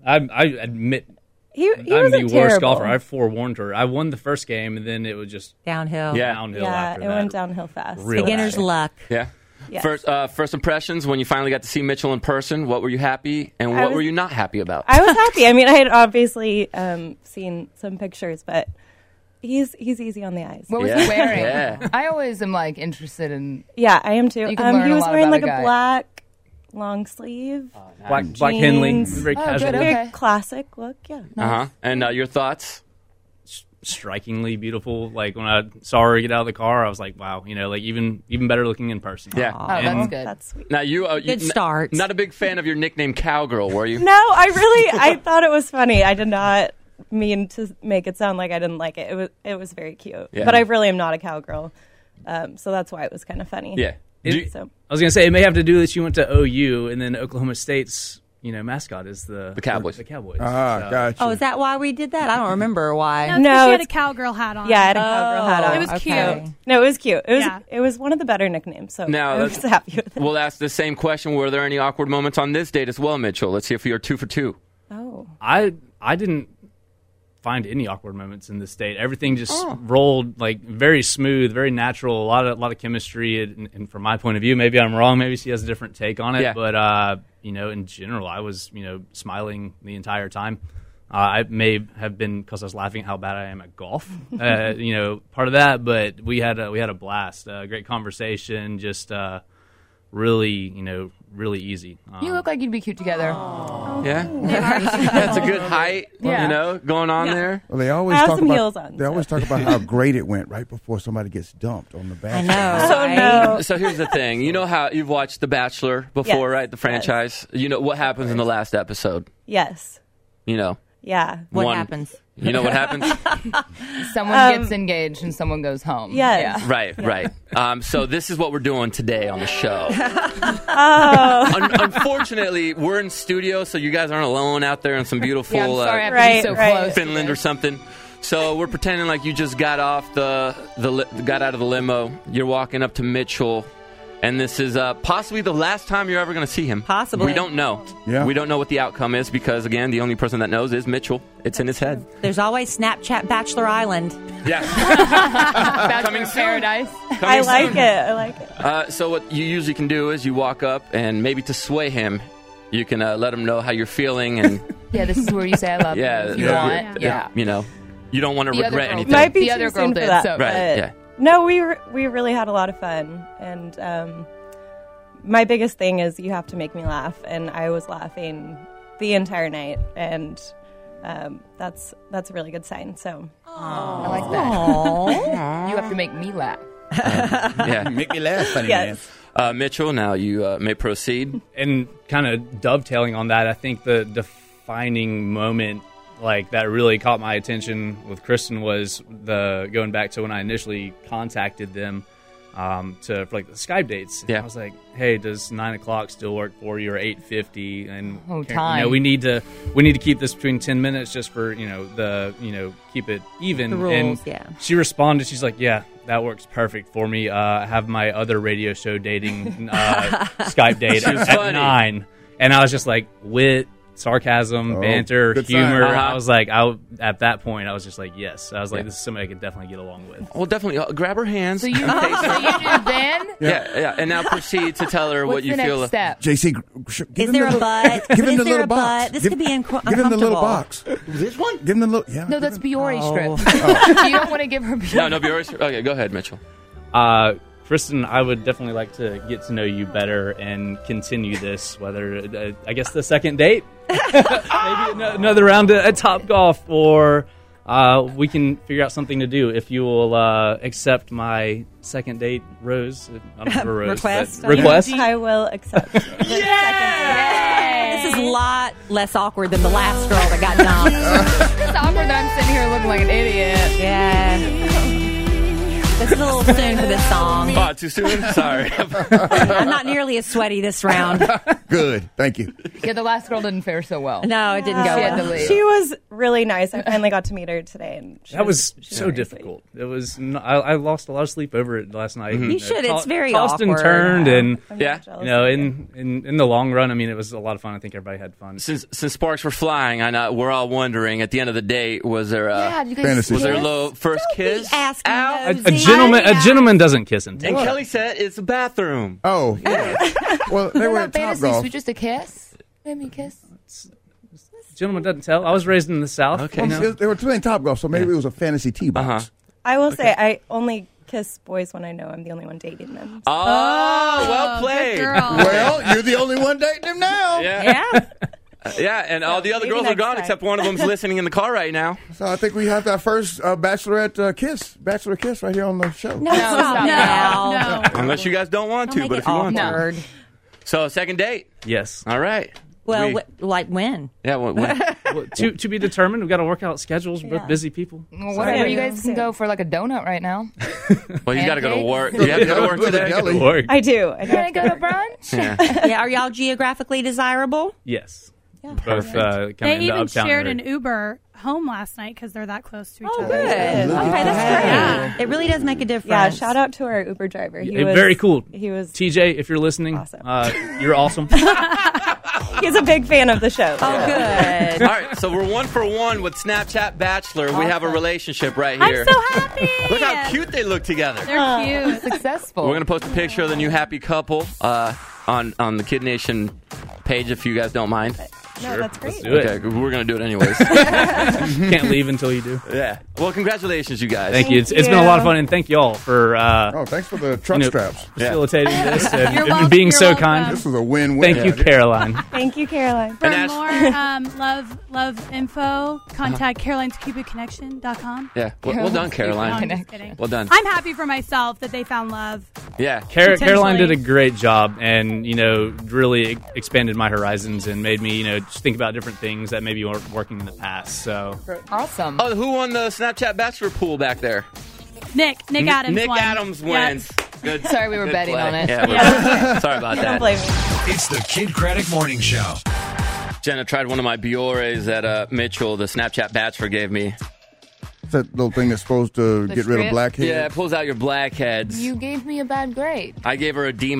I admit he I'm the wasn't worst terrible. golfer. I forewarned her. I won the first game and then it was just Downhill. Yeah. downhill Yeah, after it that. went downhill fast. Real Beginner's bad. luck. Yeah. Yes. First impressions when you finally got to see Mitchell in person. What were you happy and I what was- were you not happy about? I was happy. I mean, I had obviously seen some pictures, but he's easy on the eyes. What was Yeah. he wearing? Yeah. I always am like interested in. Yeah, I am too. You can learn He a was lot wearing about like a a guy. black long sleeve, Black Henley. Jeans. Very Oh, casual. good, very okay. classic look. Yeah. Uh-huh. And your thoughts? Strikingly beautiful. Like when I saw her get out of the car, I was like, wow, like even better looking in person. Yeah. Oh, that's And- good. That's sweet. Now you Good start. Not a big fan of your nickname Cowgirl, were you? No, I thought it was funny. I did not mean to make it sound like I didn't like it. It was very cute. Yeah. But I really am not a cowgirl. So that's why it was kind of funny. Yeah. So I was gonna say it may have to do that you went to OU and then Oklahoma State's mascot is the Cowboys. The Cowboys. Ah, So- gotcha. Oh, is that why we did that? I don't remember why. No, it's 'cause No, she had a it's- cowgirl hat on. yeah, I had a cowgirl hat on. It was okay. cute. No, it was cute. Yeah. It was one of the better nicknames. So Now, I was that's- happy with it. We'll ask the same question. Were there any awkward moments on this date as well, Mitchell? Let's see if you're 2 for 2. Oh. I didn't find any awkward moments in this date. Everything just rolled like very smooth, very natural. A lot of chemistry. And from my point of view, maybe I'm wrong. Maybe she has a different take on it. Yeah. But in general, I was smiling the entire time. I may have been because I was laughing at how bad I am at golf. Part of that. But we had a blast. Great conversation. Just really, really easy. You look like you'd be cute together. Yeah, that's a good height. Yeah. Going on there. Well, they always I have talk some about heels on, they always talk about how great it went right before somebody gets dumped on the Bachelor. I know. No. So here's the thing. You know how you've watched The Bachelor before, Yes, right? The franchise. You know what happens in the last episode. Yes. Yeah. What happens? You know what happens? Someone gets engaged and someone goes home. Yes. Yeah. Right. So this is what we're doing today on the show. Unfortunately, we're in studio, so you guys aren't alone out there in some beautiful Yeah, I'm sorry I have to be so close. Finland or something. So we're pretending like you just got off got out of the limo. You're walking up to Mitchell, and this is possibly the last time you're ever going to see him. Possibly. We don't know. Yeah. We don't know what the outcome is because, again, the only person that knows is Mitchell. It's in his head. There's always Snapchat Bachelor Island. Yeah. Coming Paradise. I like it. So what you usually can do is you walk up and maybe to sway him, you can let him know how you're feeling and Yeah, this is where you say I love you. If you want. Yeah. You don't want to The other regret girl anything. Might be The too other girl soon for did, that, so- Right, but yeah. No, we really had a lot of fun, and my biggest thing is you have to make me laugh, and I was laughing the entire night, and that's a really good sign. So I like that. You have to make me laugh. Yeah. Make me laugh, funny Yes. man. Mitchell, now you may proceed. And kind of dovetailing on that, I think the defining moment that really caught my attention with Kristen was the going back to when I initially contacted them for the Skype dates. Yeah. I was like, hey, does 9 o'clock still work for you, or 8:50? And time. we need to keep this between 10 minutes just for keep it even. The rules, and yeah. she responded, she's like, yeah, that works perfect for me. I have my other radio show dating Skype date She was at funny. 9, and I was just like, wit, sarcasm, banter, good humor. sign. I was like, at that point, I was just like, yes. I was like, this is somebody I could definitely get along with. Well, definitely grab her hands. So you do then? Yeah. And now proceed to tell her What's what you the feel. next step? JC, Is there a butt? Give him Is the there little a box. butt? This Give- could be Give him the uncomfortable. little box. This one? Give him the little. Yeah. No, that's Biore strip. Oh. You don't want to give her Biore. No, Bjorn. Okay, go ahead, Mitchell. Kristen, I would definitely like to get to know you better and continue this, whether, I guess, the second date, maybe another round at Top Golf, or we can figure out something to do if you will accept my second date rose. I don't have a rose. Request? but request? I will accept. This is a lot less awkward than the last girl that got dumped. It's awkward that I'm sitting here looking like an idiot. Yeah. This is a little soon for this song. Oh, too soon? Sorry. I'm not nearly as sweaty this round. Good. Thank you. Yeah, the last girl didn't fare so well. No, it didn't go She had well. to leave. She was really nice. I finally got to meet her today, and That was she's so very difficult. It was. I lost a lot of sleep over it last night. You should. It's very tossed and awkward. turned, and I'm Yeah. not jealous. in the long run, I mean, it was a lot of fun. I think everybody had fun. Since sparks were flying, I know we're all wondering at the end of the date, was there Yeah, you guys Fantasy. was there a kiss? little first kiss? Asking Out? nosy. A gentleman doesn't kiss and tell. And Kelly said it's a bathroom. Oh, yeah. Well, they What were about at Top fantasy? Golf. Sweet, just a kiss? Maybe a kiss? Gentleman doesn't tell. I was raised in the South. Okay. you know? They were playing Top Golf, so maybe it was a fantasy tee box. Uh-huh. I will say I only kiss boys when I know I'm the only one dating them. Oh, well played. Well, you're the only one dating him now. Yeah. Yeah. Yeah, and all the other maybe girls are next gone time. except one of them's listening in the car right now. So I think we have our first bachelor kiss right here on the show. No, stop now. No. Unless you guys don't want Don't to, make but it if you want to. awkward. So, second date. Yes. All right. Well, We- like when? Yeah, well, Well, to be determined. We've got to work out schedules. We're Yeah. busy people. Well, whatever. You guys can Yeah. go for like a donut right now. well you got to go to Pancakes? work. You have to go to work Go to the today? deli. Work. I do. I You want to go to brunch? Yeah. Yeah, are y'all geographically desirable? Yes. Yeah. Both coming They into even Uptown shared area. an Uber home last night because they're that close to each Oh, other. good. Okay, that's great. It really does make a difference. Yeah, shout out to our Uber driver. He Yeah, was very cool. He was. TJ, if you're listening, Awesome. you're awesome. He's a big fan of the show. Oh, good. All right, so we're 1 for 1 with Snapchat Bachelor. We have a relationship right I'm here. so happy. Look how cute they look together. They're cute. Successful. We're going to post a picture of the new happy couple on the Kid Nation page if you guys don't mind. No, that's great. Let's do it. Okay, we're going to do it anyways. Can't leave until you do. Yeah. Well, congratulations, you guys. Thank you. It's been a lot of fun, and thank y'all for thanks for the truck straps. facilitating this You're and welcome, being you're so welcome. kind. This was a win-win. Thank you, Caroline. Thank you, Caroline. For And more love info, contact Caroline'sCupidConnection.com. Yeah. Well done, Caroline. No, I'm just kidding. Well done. I'm happy for myself that they found love. Yeah. Caroline did Potentially. a great job, and really expanded my horizons and made me just think about different things that maybe weren't working in the past. So Awesome. Oh, who won the Snapchat Bachelor pool back there? Nick Adams Nick won. Adams wins. Good. Sorry, we were good betting play. on it. Yeah, sorry about that. Don't blame me. It's the Kid Craddock Morning Show. Jenna tried one of my Biores that Mitchell, the Snapchat Bachelor, gave me. It's that little thing that's supposed to The get rid of strip? blackheads. Yeah, it pulls out your blackheads. You gave me a bad grade. I gave her a D-.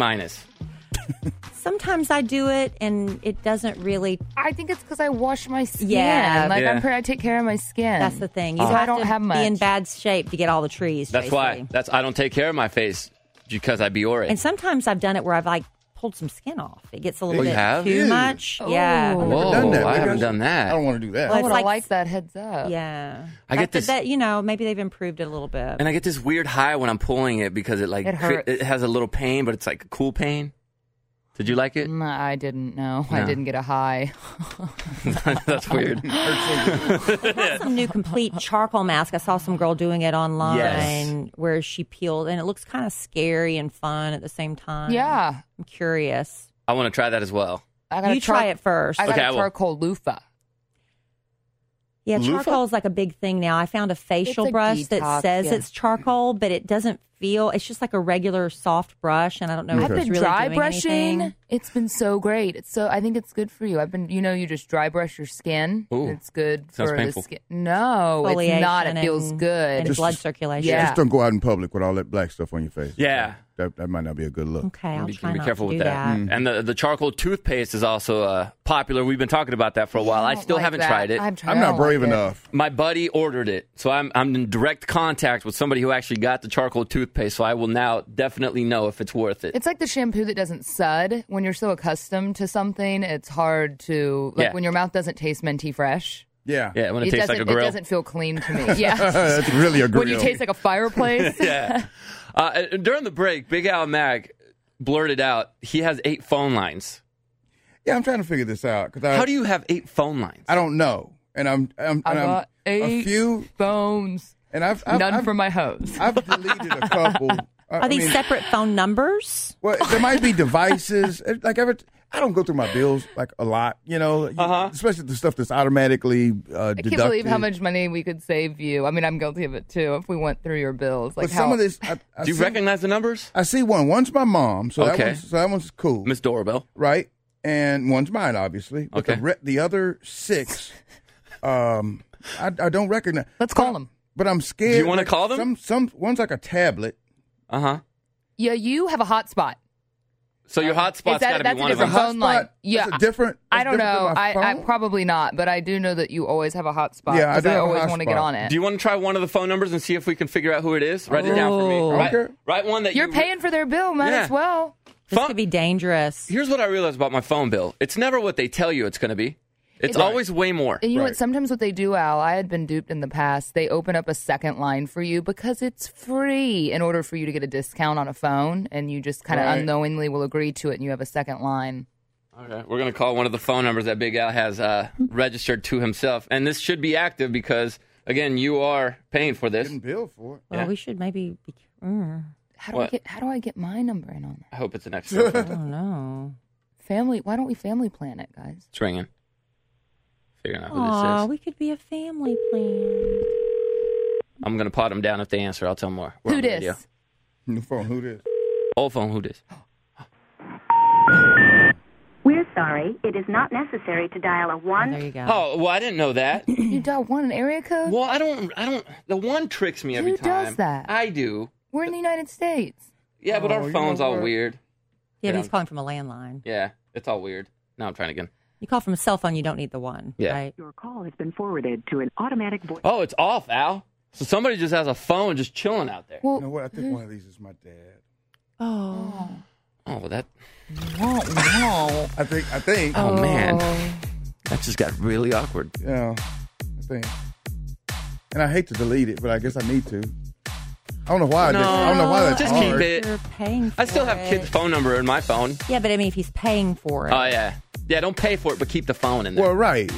Sometimes I do it, and it doesn't really. I think it's because I wash my skin. Yeah. Like, Yeah. I'm pretty, I take care of my skin. That's the thing. You So have I don't to have much. be in bad shape to get all the trees. That's why. I don't take care of my face because I Biore. And sometimes I've done it where I've pulled some skin off. It gets a little Oh, you bit have? too Yeah. much. Oh. Yeah. I've never Whoa, done that. I Maybe haven't should- done that. I don't want to do that. Oh, Well, I it's like that heads up. Yeah. I get this- That, maybe they've improved it a little bit. And I get this weird high when I'm pulling it because it It hurts. it has a little pain, but it's like a cool pain. Did you like it? I didn't know. I No. didn't get a high. That's weird. That's some new complete charcoal mask. I saw some girl doing it online Yes. where she peeled, and it looks kind of scary and fun at the same time. Yeah. I'm curious. I want to try that as well. I got You try it first. I got Okay, I a will. charcoal loofah. Yeah, Loofah? charcoal is like a big thing now. I found a facial It's a brush that detox, says yeah. it's charcoal, but it doesn't feel. It's just like a regular soft brush, and I don't know if I've it's been really dry doing brushing. anything. It's been so great. I think it's good for you. I've been, you just dry brush your skin. Ooh. It's good Sounds for painful. the skin. No, it's not. It Exfoliation feels and- good. and blood circulation. Yeah. Just don't go out in public with all that black stuff on your face. Yeah. That might not be a good look. Okay, I'll Be try not careful to with do that. And the charcoal toothpaste is also popular. We've been talking about that for a while. I don't still like haven't that. tried it. I've tried- I'm I not don't brave like it. enough. My buddy ordered it, so I'm in direct contact with somebody who actually got the charcoal toothpaste. So I will now definitely know if it's worth it. It's like the shampoo that doesn't sud. When you're so accustomed to something, it's hard to Yeah. when your mouth doesn't taste minty fresh. Yeah. Yeah, when it tastes like a doesn't- grill. It doesn't feel clean to me. Yeah, That's really a grill. when you taste like a fireplace. Yeah. During the break, Big Al Mac blurted out he has 8 phone lines. Yeah, I'm trying to figure this out. How do you have 8 phone lines? I don't know. And I'm I got a 8 few phones. and I've None for my hose. I've deleted a couple. Are these separate phone numbers? Well, there might be devices. I don't go through my bills like a lot, especially the stuff that's automatically I deducted. can't believe how much money we could save you. I mean, I'm guilty of it too. If we went through your bills, like But some of this, Do you recognize the numbers? I see one. One's my mom, so Okay. that one's cool, Miss Doorbell. right? And one's mine, obviously. But Okay. the other 6, I don't recognize. Let's call them. But I'm scared. Do you wanna call them? Some one's like a tablet. Yeah, you have a hotspot. So your hotspot's got to be that's one a of them. different phone line. Hotspot? Yeah, That's different. I that's don't different know. than my I phone? probably not, but I do know that you always have a hotspot. Yeah, I 'cause do have a always want to get hotspot. on it. Do you want to try one of the phone numbers and see if we can figure out who it is? Write it down for me. Oh. Okay. Write one that You're you paying for their bill, might Yeah. as well. This Phone- could be dangerous. Here's what I realized about my phone bill. It's never what they tell you it's going to be. It's always way more. And you know Right. what? Sometimes what they do, Al, I had been duped in the past. They open up a second line for you because it's free in order for you to get a discount on a phone, and you just kind of Right. unknowingly will agree to it, and you have a second line. Okay, we're going to call one of the phone numbers that Big Al has registered to himself. And this should be active because, again, you are paying for this. Getting billed for it. Well, Yeah. we should maybe be. How do What? I get my number in on that? I hope it's an extra. I don't know. Family? Why don't we family plan it, guys? It's ringing. Figuring out who Aw, this is. we could be a family plan. I'm going to pot them down if they answer. I'll tell them more. We're Who on the dis? radio. New phone. Who this? Old phone, who dis? We're sorry. It is not necessary to dial a 1. There you go. Oh, well, I didn't know that. You dial one an area code? Well, I don't. The one tricks me every Who time. does that? I do. We're in the United States. Yeah, but Oh, our you phone's know all what? weird. Yeah, but Yeah. he's calling from a landline. Yeah, it's all weird. Now I'm trying again. You call from a cell phone, you don't need the one. Yeah. Right? Your call has been forwarded to an automatic voice. Oh, it's off, Al. So somebody just has a phone just chilling out there. Well, You know what? I think one of these is my dad. Oh. Oh, well, that. no. I think. Oh, man. That just got really awkward. Yeah, I think. And I hate to delete it, but I guess I need to. I don't know why. I don't know why that's just hard. keep it. You're paying for I still have kids' phone number in my phone. Yeah, but I mean, if he's paying for it. Oh, yeah. Yeah, don't pay for it, but keep the phone in there. Well, right.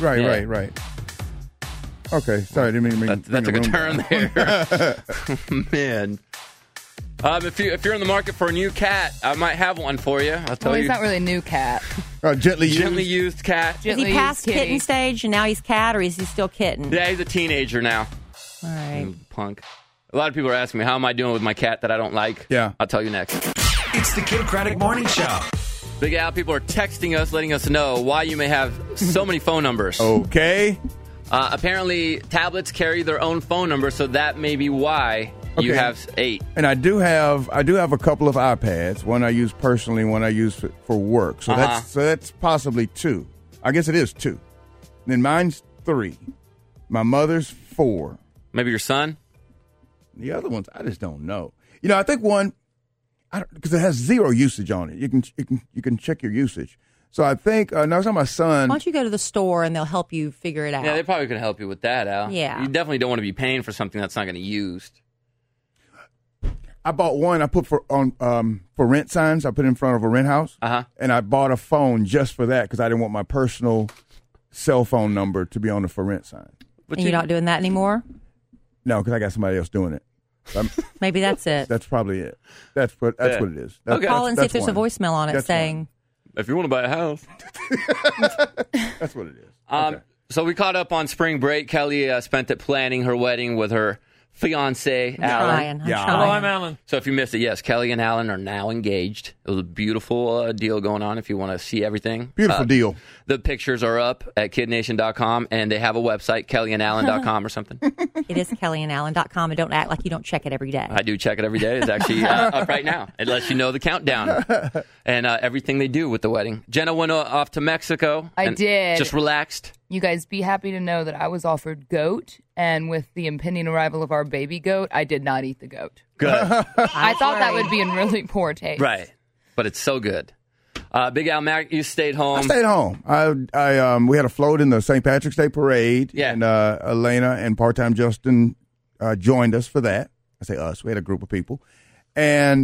Okay, sorry, didn't mean to bring That's a the good room turn down. there. Man. If you're in the market for a new cat, I might have one for you. I'll tell Well, you. he's not really a new cat. Gently used cat. Is he past kitty. kitten stage and now he's cat, or is he still kitten? Yeah, he's a teenager now. All right. Punk. A lot of people are asking me, how am I doing with my cat that I don't like? Yeah. I'll tell you next. It's the Kim Craddock Morning Show. Big Al, people are texting us, letting us know why you may have so many phone numbers. Okay. Apparently, tablets carry their own phone number, so that may be why you have 8. And I do have a couple of iPads. One I use personally, one I use for work. So that's possibly 2. I guess it is 2. And then mine's 3. My mother's 4. Maybe your son? The other ones, I just don't know. I think one, because it has 0 usage on it. You can check your usage. So I think, no, it's not my son. Why don't you go to the store and they'll help you figure it out? Yeah, they probably could help you with that, Al. Yeah. You definitely don't want to be paying for something that's not going to be used. I bought one I put for rent signs. I put in front of a rent house. And I bought a phone just for that because I didn't want my personal cell phone number to be on the for rent sign. And you're not doing that anymore? No, because I got somebody else doing it. Maybe that's it. That's probably it. That's what it is. Call and see if there's a voicemail on it saying... If you want to buy a house. That's what it is. So we caught up on spring break. Kelly spent it planning her wedding with her fiance, Alan. I'm trying. Alan. So if you missed it, yes, Kelly and Alan are now engaged. It was a beautiful deal going on if you want to see everything. Beautiful deal. The pictures are up at kidnation.com, and they have a website, kellyandalan.com or something. It is kellyandalan.com, and don't act like you don't check it every day. I do check it every day. It's actually up right now. It lets you know the countdown and everything they do with the wedding. Jenna went off to Mexico. I did. Just relaxed. You guys be happy to know that I was offered goat, and with the impending arrival of our baby goat, I did not eat the goat. Good. I thought that would be in really poor taste. Right. But it's so good. Big Al, Mac, you stayed home. I stayed home. We had a float in the St. Patrick's Day Parade. Yeah. And Elena and part-time Justin joined us for that. I say us. We had a group of people. And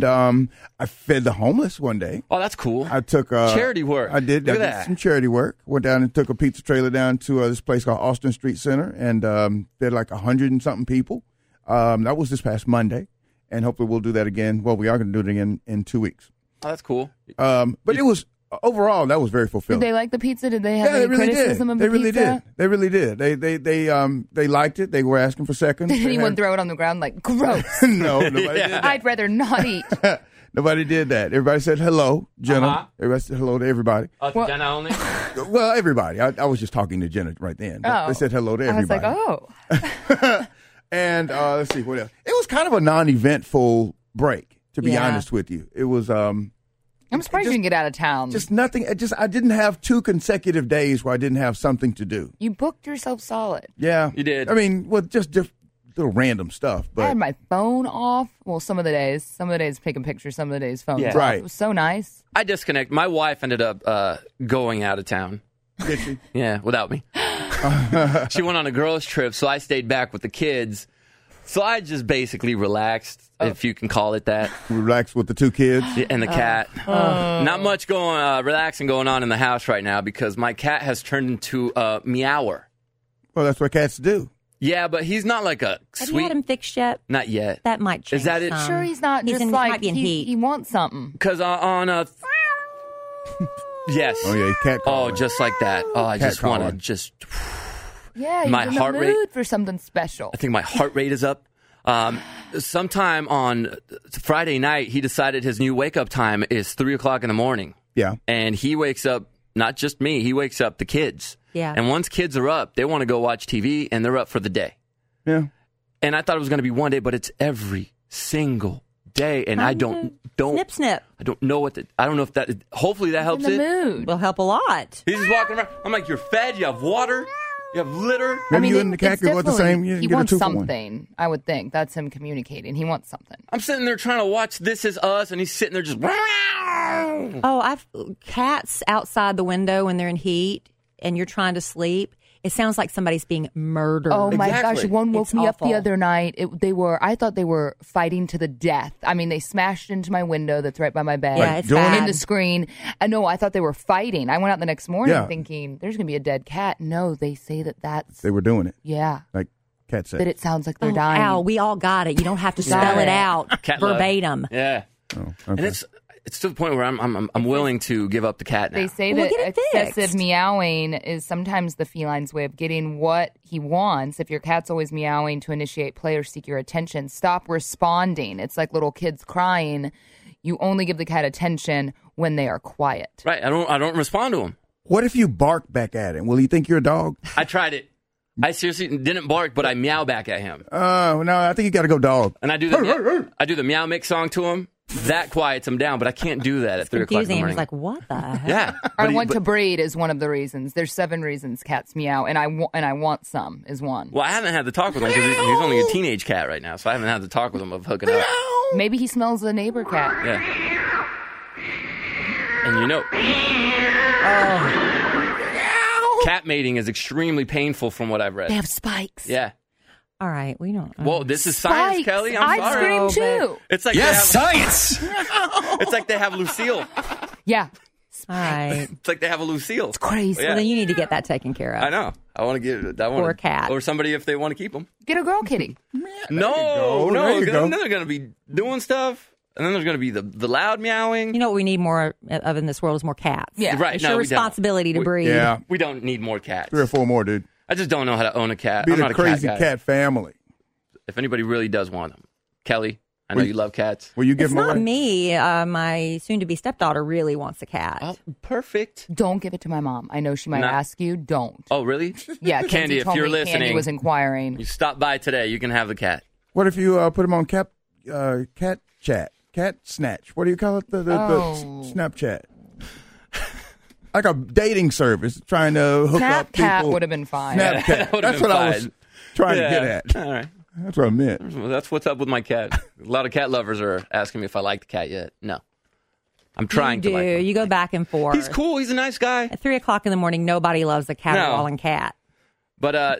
I fed the homeless one day. Oh, that's cool. I took charity work. I did. Look I at did that. some charity work. Went down and took a pizza trailer down to this place called Austin Street Center and fed like 100 and something people. That was this past Monday. And hopefully we'll do that again. Well, we are going to do it again in 2 weeks. Oh, that's cool. But it was overall that was very Did fulfilling. they like the pizza? Did they have any criticism of the pizza? They really did. They liked it. They were asking for seconds. Did anyone throw it on the ground like, gross? No, nobody did that. I'd rather not eat. Nobody did that. Everybody said hello, Jenna. Everybody said hello to everybody. Jenna only? Well, everybody. I was just talking to Jenna right then. But They said hello to everybody. I was like, oh. And let's see, what else? It was kind of a non-eventful break, to be honest with you. It was... I'm surprised you didn't get out of town. Just nothing. I didn't have 2 consecutive days where I didn't have something to do. You booked yourself solid. Yeah. You did. I mean, with just little random stuff. But I had my phone off. Well, some of the days taking pictures, some of the days phone off. Right. It was so nice. I disconnect. My wife ended up going out of town. Did she? Yeah, without me. She went on a girls' trip, so I stayed back with the kids. So I just basically relaxed, if you can call it that. Relaxed with the 2 kids? And the cat. Not much relaxing going on in the house right now because my cat has turned into a meower. Well, that's what cats do. Yeah, but he's not like a Have sweet... you had him fixed yet? Not yet. That might change. Is that it? some. Sure, he's not He's just in, like might be in heat. he wants something. Because on a... Yes. Oh, yeah, cat Oh, just like that. Oh, I Cat just want to calling. just... Yeah, he's My in heart the rate- mood for something special. I think my heart rate is up. Sometime on Friday night, he decided his new wake-up time is 3 o'clock in the morning. Yeah. And he wakes up, not just me, he wakes up the kids. Yeah. And once kids are up, they want to go watch TV, and they're up for the day. Yeah. And I thought it was going to be one day, but it's every single day. And I don't Snip, snip. I don't know what I don't know if that, hopefully that helps in the it. mood. Will help a lot. He's just walking around. I'm like, you're fed, you have water, you have litter. Maybe you and the cat it's could go at the definitely- same. You He get a wants 2 for 1. something, I would think. That's him communicating. He wants something. I'm sitting there trying to watch This Is Us, and he's sitting there just... Oh, I've cats outside the window when they're in heat. and you're trying to sleep, it sounds like somebody's being murdered. Oh my gosh! One woke It's me up awful. the other night. I thought they were fighting to the death. I mean, they smashed into my window that's right by my bed. Yeah, it's in bad. the screen. No, I thought they were fighting. I went out the next morning Yeah. thinking there's going to be a dead cat. No, they say that's They were doing it. yeah. Like Kat said. That it sounds like they're Oh, dying. Al, we all got it. You don't have to spell it out Cat love. verbatim. Yeah. And it's to the point where I'm willing to give up the cat now. They say Well, that get it excessive fixed. meowing is sometimes the feline's way of getting what he wants. If your cat's always meowing to initiate play or seek your attention, stop responding. It's like little kids crying. You only give the cat attention when they are quiet. Right. I don't respond to him. What if you bark back at him? Will he think you're a dog? I tried it. I seriously didn't bark, but I meow back at him. No, I think you got to go dog. And I do the Meow Mix song to him. That quiets him down, but I can't do that at 3 o'clock in the Confusing. morning. He's like, what the heck? Yeah. I want to breed is one of the reasons. There's 7 reasons cats meow, and I want some is one. Well, I haven't had the talk with him because he's only a teenage cat right now, so I haven't had the talk with him of hooking up. Maybe he smells the neighbor cat. Yeah. And you know, cat mating is extremely painful from what I've read. They have spikes. Yeah. All right, we don't. Well, this is science, Spikes. Kelly. I'm I'd sorry. scream too. It's like Yes, they have, science. It's like they have Lucille. Yeah. All right. It's like they have a Lucille. It's crazy. Yeah. Well, then you need to get that taken care of. I know. I want to get that one. Or a cat. Or somebody if they want to keep them. Get a girl kitty. No, There you go. then they're going to be doing stuff. And then there's going to be the loud meowing. You know what we need more of in this world is more cats. Yeah. Right. It's No, your we don't. responsibility to breed. Yeah. We don't need more cats. 3 or 4 more, dude. I just don't know how to own a cat. Be I'm the not a crazy cat guy. cat family. If anybody really does want them. Kelly, I know you love cats. Will you give It's them not away? me. My soon-to-be stepdaughter really wants a cat. Oh, perfect. Don't give it to my mom. I know she might Not- ask you. Don't. Oh, really? Yeah, Candy, Kenzie if told you're me Candy listening, was inquiring. you stop by today. You can have the cat. What if you put them on cat chat? Cat snatch. What do you call it? The Snapchat. Like a dating service trying to hook up people. Snapcat would have been fine. Snapcat. That would've That's been what I was fine. trying Yeah. to get at. All right. That's what I meant. Well, that's what's up with my cat. A lot of cat lovers are asking me if I like the cat yet. No. I'm trying you to like do. him. You go back and forth. He's cool. He's a nice guy. At 3 o'clock in the morning, nobody loves a caterwauling cat. But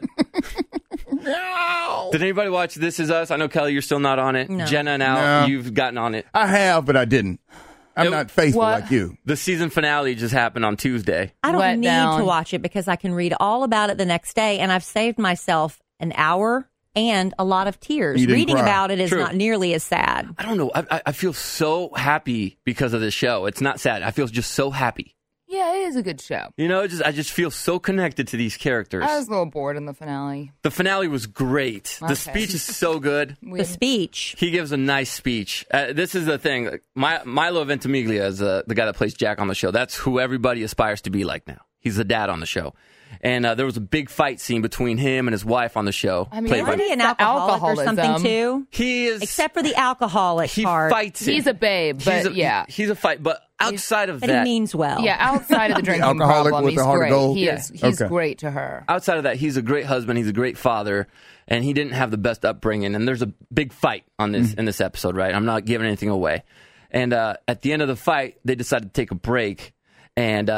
did anybody watch This Is Us? I know, Kelly, you're still not on it. No. Jenna, now No. you've gotten on it. I have, but I didn't. I'm not faithful What? like you. The season finale just happened on Tuesday. I don't Let need down. to watch it because I can read all about it the next day, and I've saved myself an hour and a lot of tears. You didn't Reading cry. about it is True. not nearly as sad. I don't know. I feel so happy because of this show. It's not sad. I feel just so happy. Yeah, it is a good show. You know, I just feel so connected to these characters. I was a little bored in the finale. The finale was great. The Okay. speech is so good. The speech. He gives a nice speech. This is the thing. Milo Ventimiglia is the guy that plays Jack on the show. That's who everybody aspires to be like now. He's the dad on the show. And there was a big fight scene between him and his wife on the show. I mean, played by- Isn't he an The alcoholic or something alcoholism. too? he is. Except for the alcoholic he part. fights it. He's a babe, but he's a fight. But outside of But that, he means well. yeah, outside of the drinking alcoholic problem, with he's the heart of great. gold? He's Okay. great to her. outside of that, he's a great husband. He's a great father, and he didn't have the best upbringing. And there's a big fight on this in this episode, right? I'm not giving anything away. And at the end of the fight, they decided to take a break. And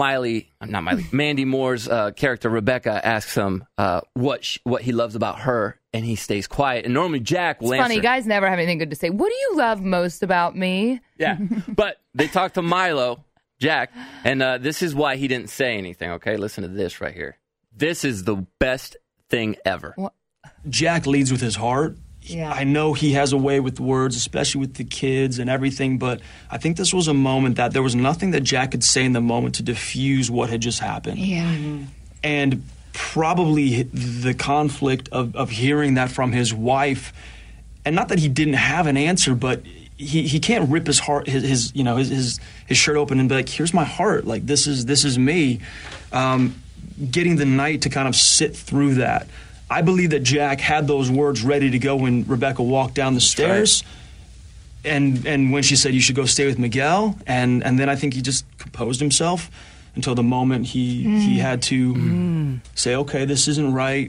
Mandy Moore's character Rebecca asks him what he loves about her, and he stays quiet. And normally Jack will It's answer. funny, guys never have anything good to say. What do you love most about me? Yeah, but they talk to Milo, Jack, and this is why he didn't say anything. Okay, listen to this right here. This is the best thing ever. Jack leads with his heart. Yeah. I know he has a way with words, especially with the kids and everything, but I think this was a moment that there was nothing that Jack could say in the moment to diffuse what had just happened. Yeah. And probably the conflict of hearing that from his wife, and not that he didn't have an answer, but he can't rip his heart his shirt open and be like, here's my heart, like this is me. Getting the night to kind of sit through that. I believe that Jack had those words ready to go when Rebecca walked down the stairs, and when she said you should go stay with Miguel, and then I think he just composed himself until the moment he had to say, okay, this isn't right.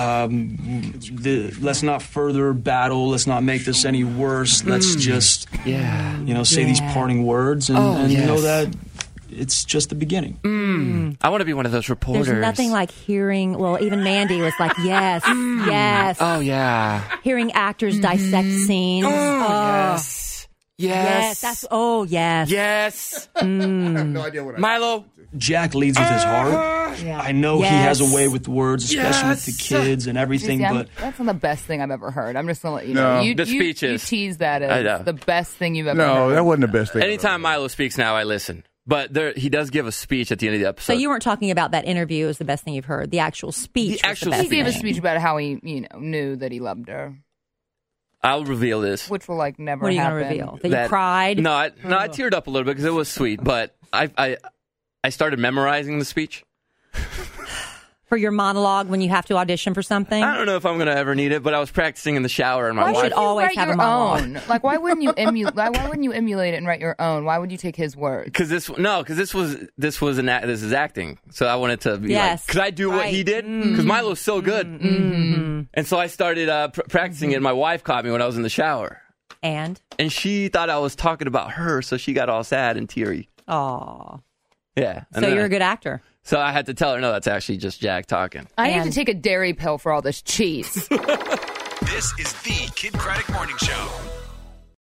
Let's not further battle. Let's not make this any worse. Let's just say these parting words and know that it's just the beginning. I want to be one of those reporters. There's nothing like hearing, well, even Mandy was like, yes, yes. Oh, yeah. Hearing actors dissect scenes. Yes. Yes. That's, yes. Yes. I have no idea what Milo. Jack leads with his heart. Yeah. I know he has a way with words, especially with the kids and everything, See, but that's not the best thing I've ever heard. I'm just going to let you No. know. You, The you- speeches. You tease that I know. as the best thing you've ever No, heard. that wasn't the best thing. Anytime Milo speaks now, I listen. But he does give a speech at the end of the episode. So you weren't talking about that interview as the best thing you've heard. The actual speech. The was actual the best He gave a thing. speech about how he, knew that he loved her, I'll reveal this. which will never What are you happen. going to reveal? That you cried? No, I teared up a little bit because it was sweet. But I started memorizing the speech. For your monologue when you have to audition for something? I don't know if I'm going to ever need it, but I was practicing in the shower, and my Why wife should always Write have a your monologue. own. Like, why wouldn't you emulate? Why wouldn't you emulate it and write your own? Why would you take his words? Because this is acting, so I wanted to be Yes, because I do what he right. did because Milo's so good, and so I started practicing it. And my wife caught me when I was in the shower, And? and she thought I was talking about her, so she got all sad and teary. Aw. Yeah, and So then you're a good actor. So I had to tell her, no, that's actually just Jack talking. I need to take a dairy pill for all this cheese. This is the Kid Craddock Morning Show.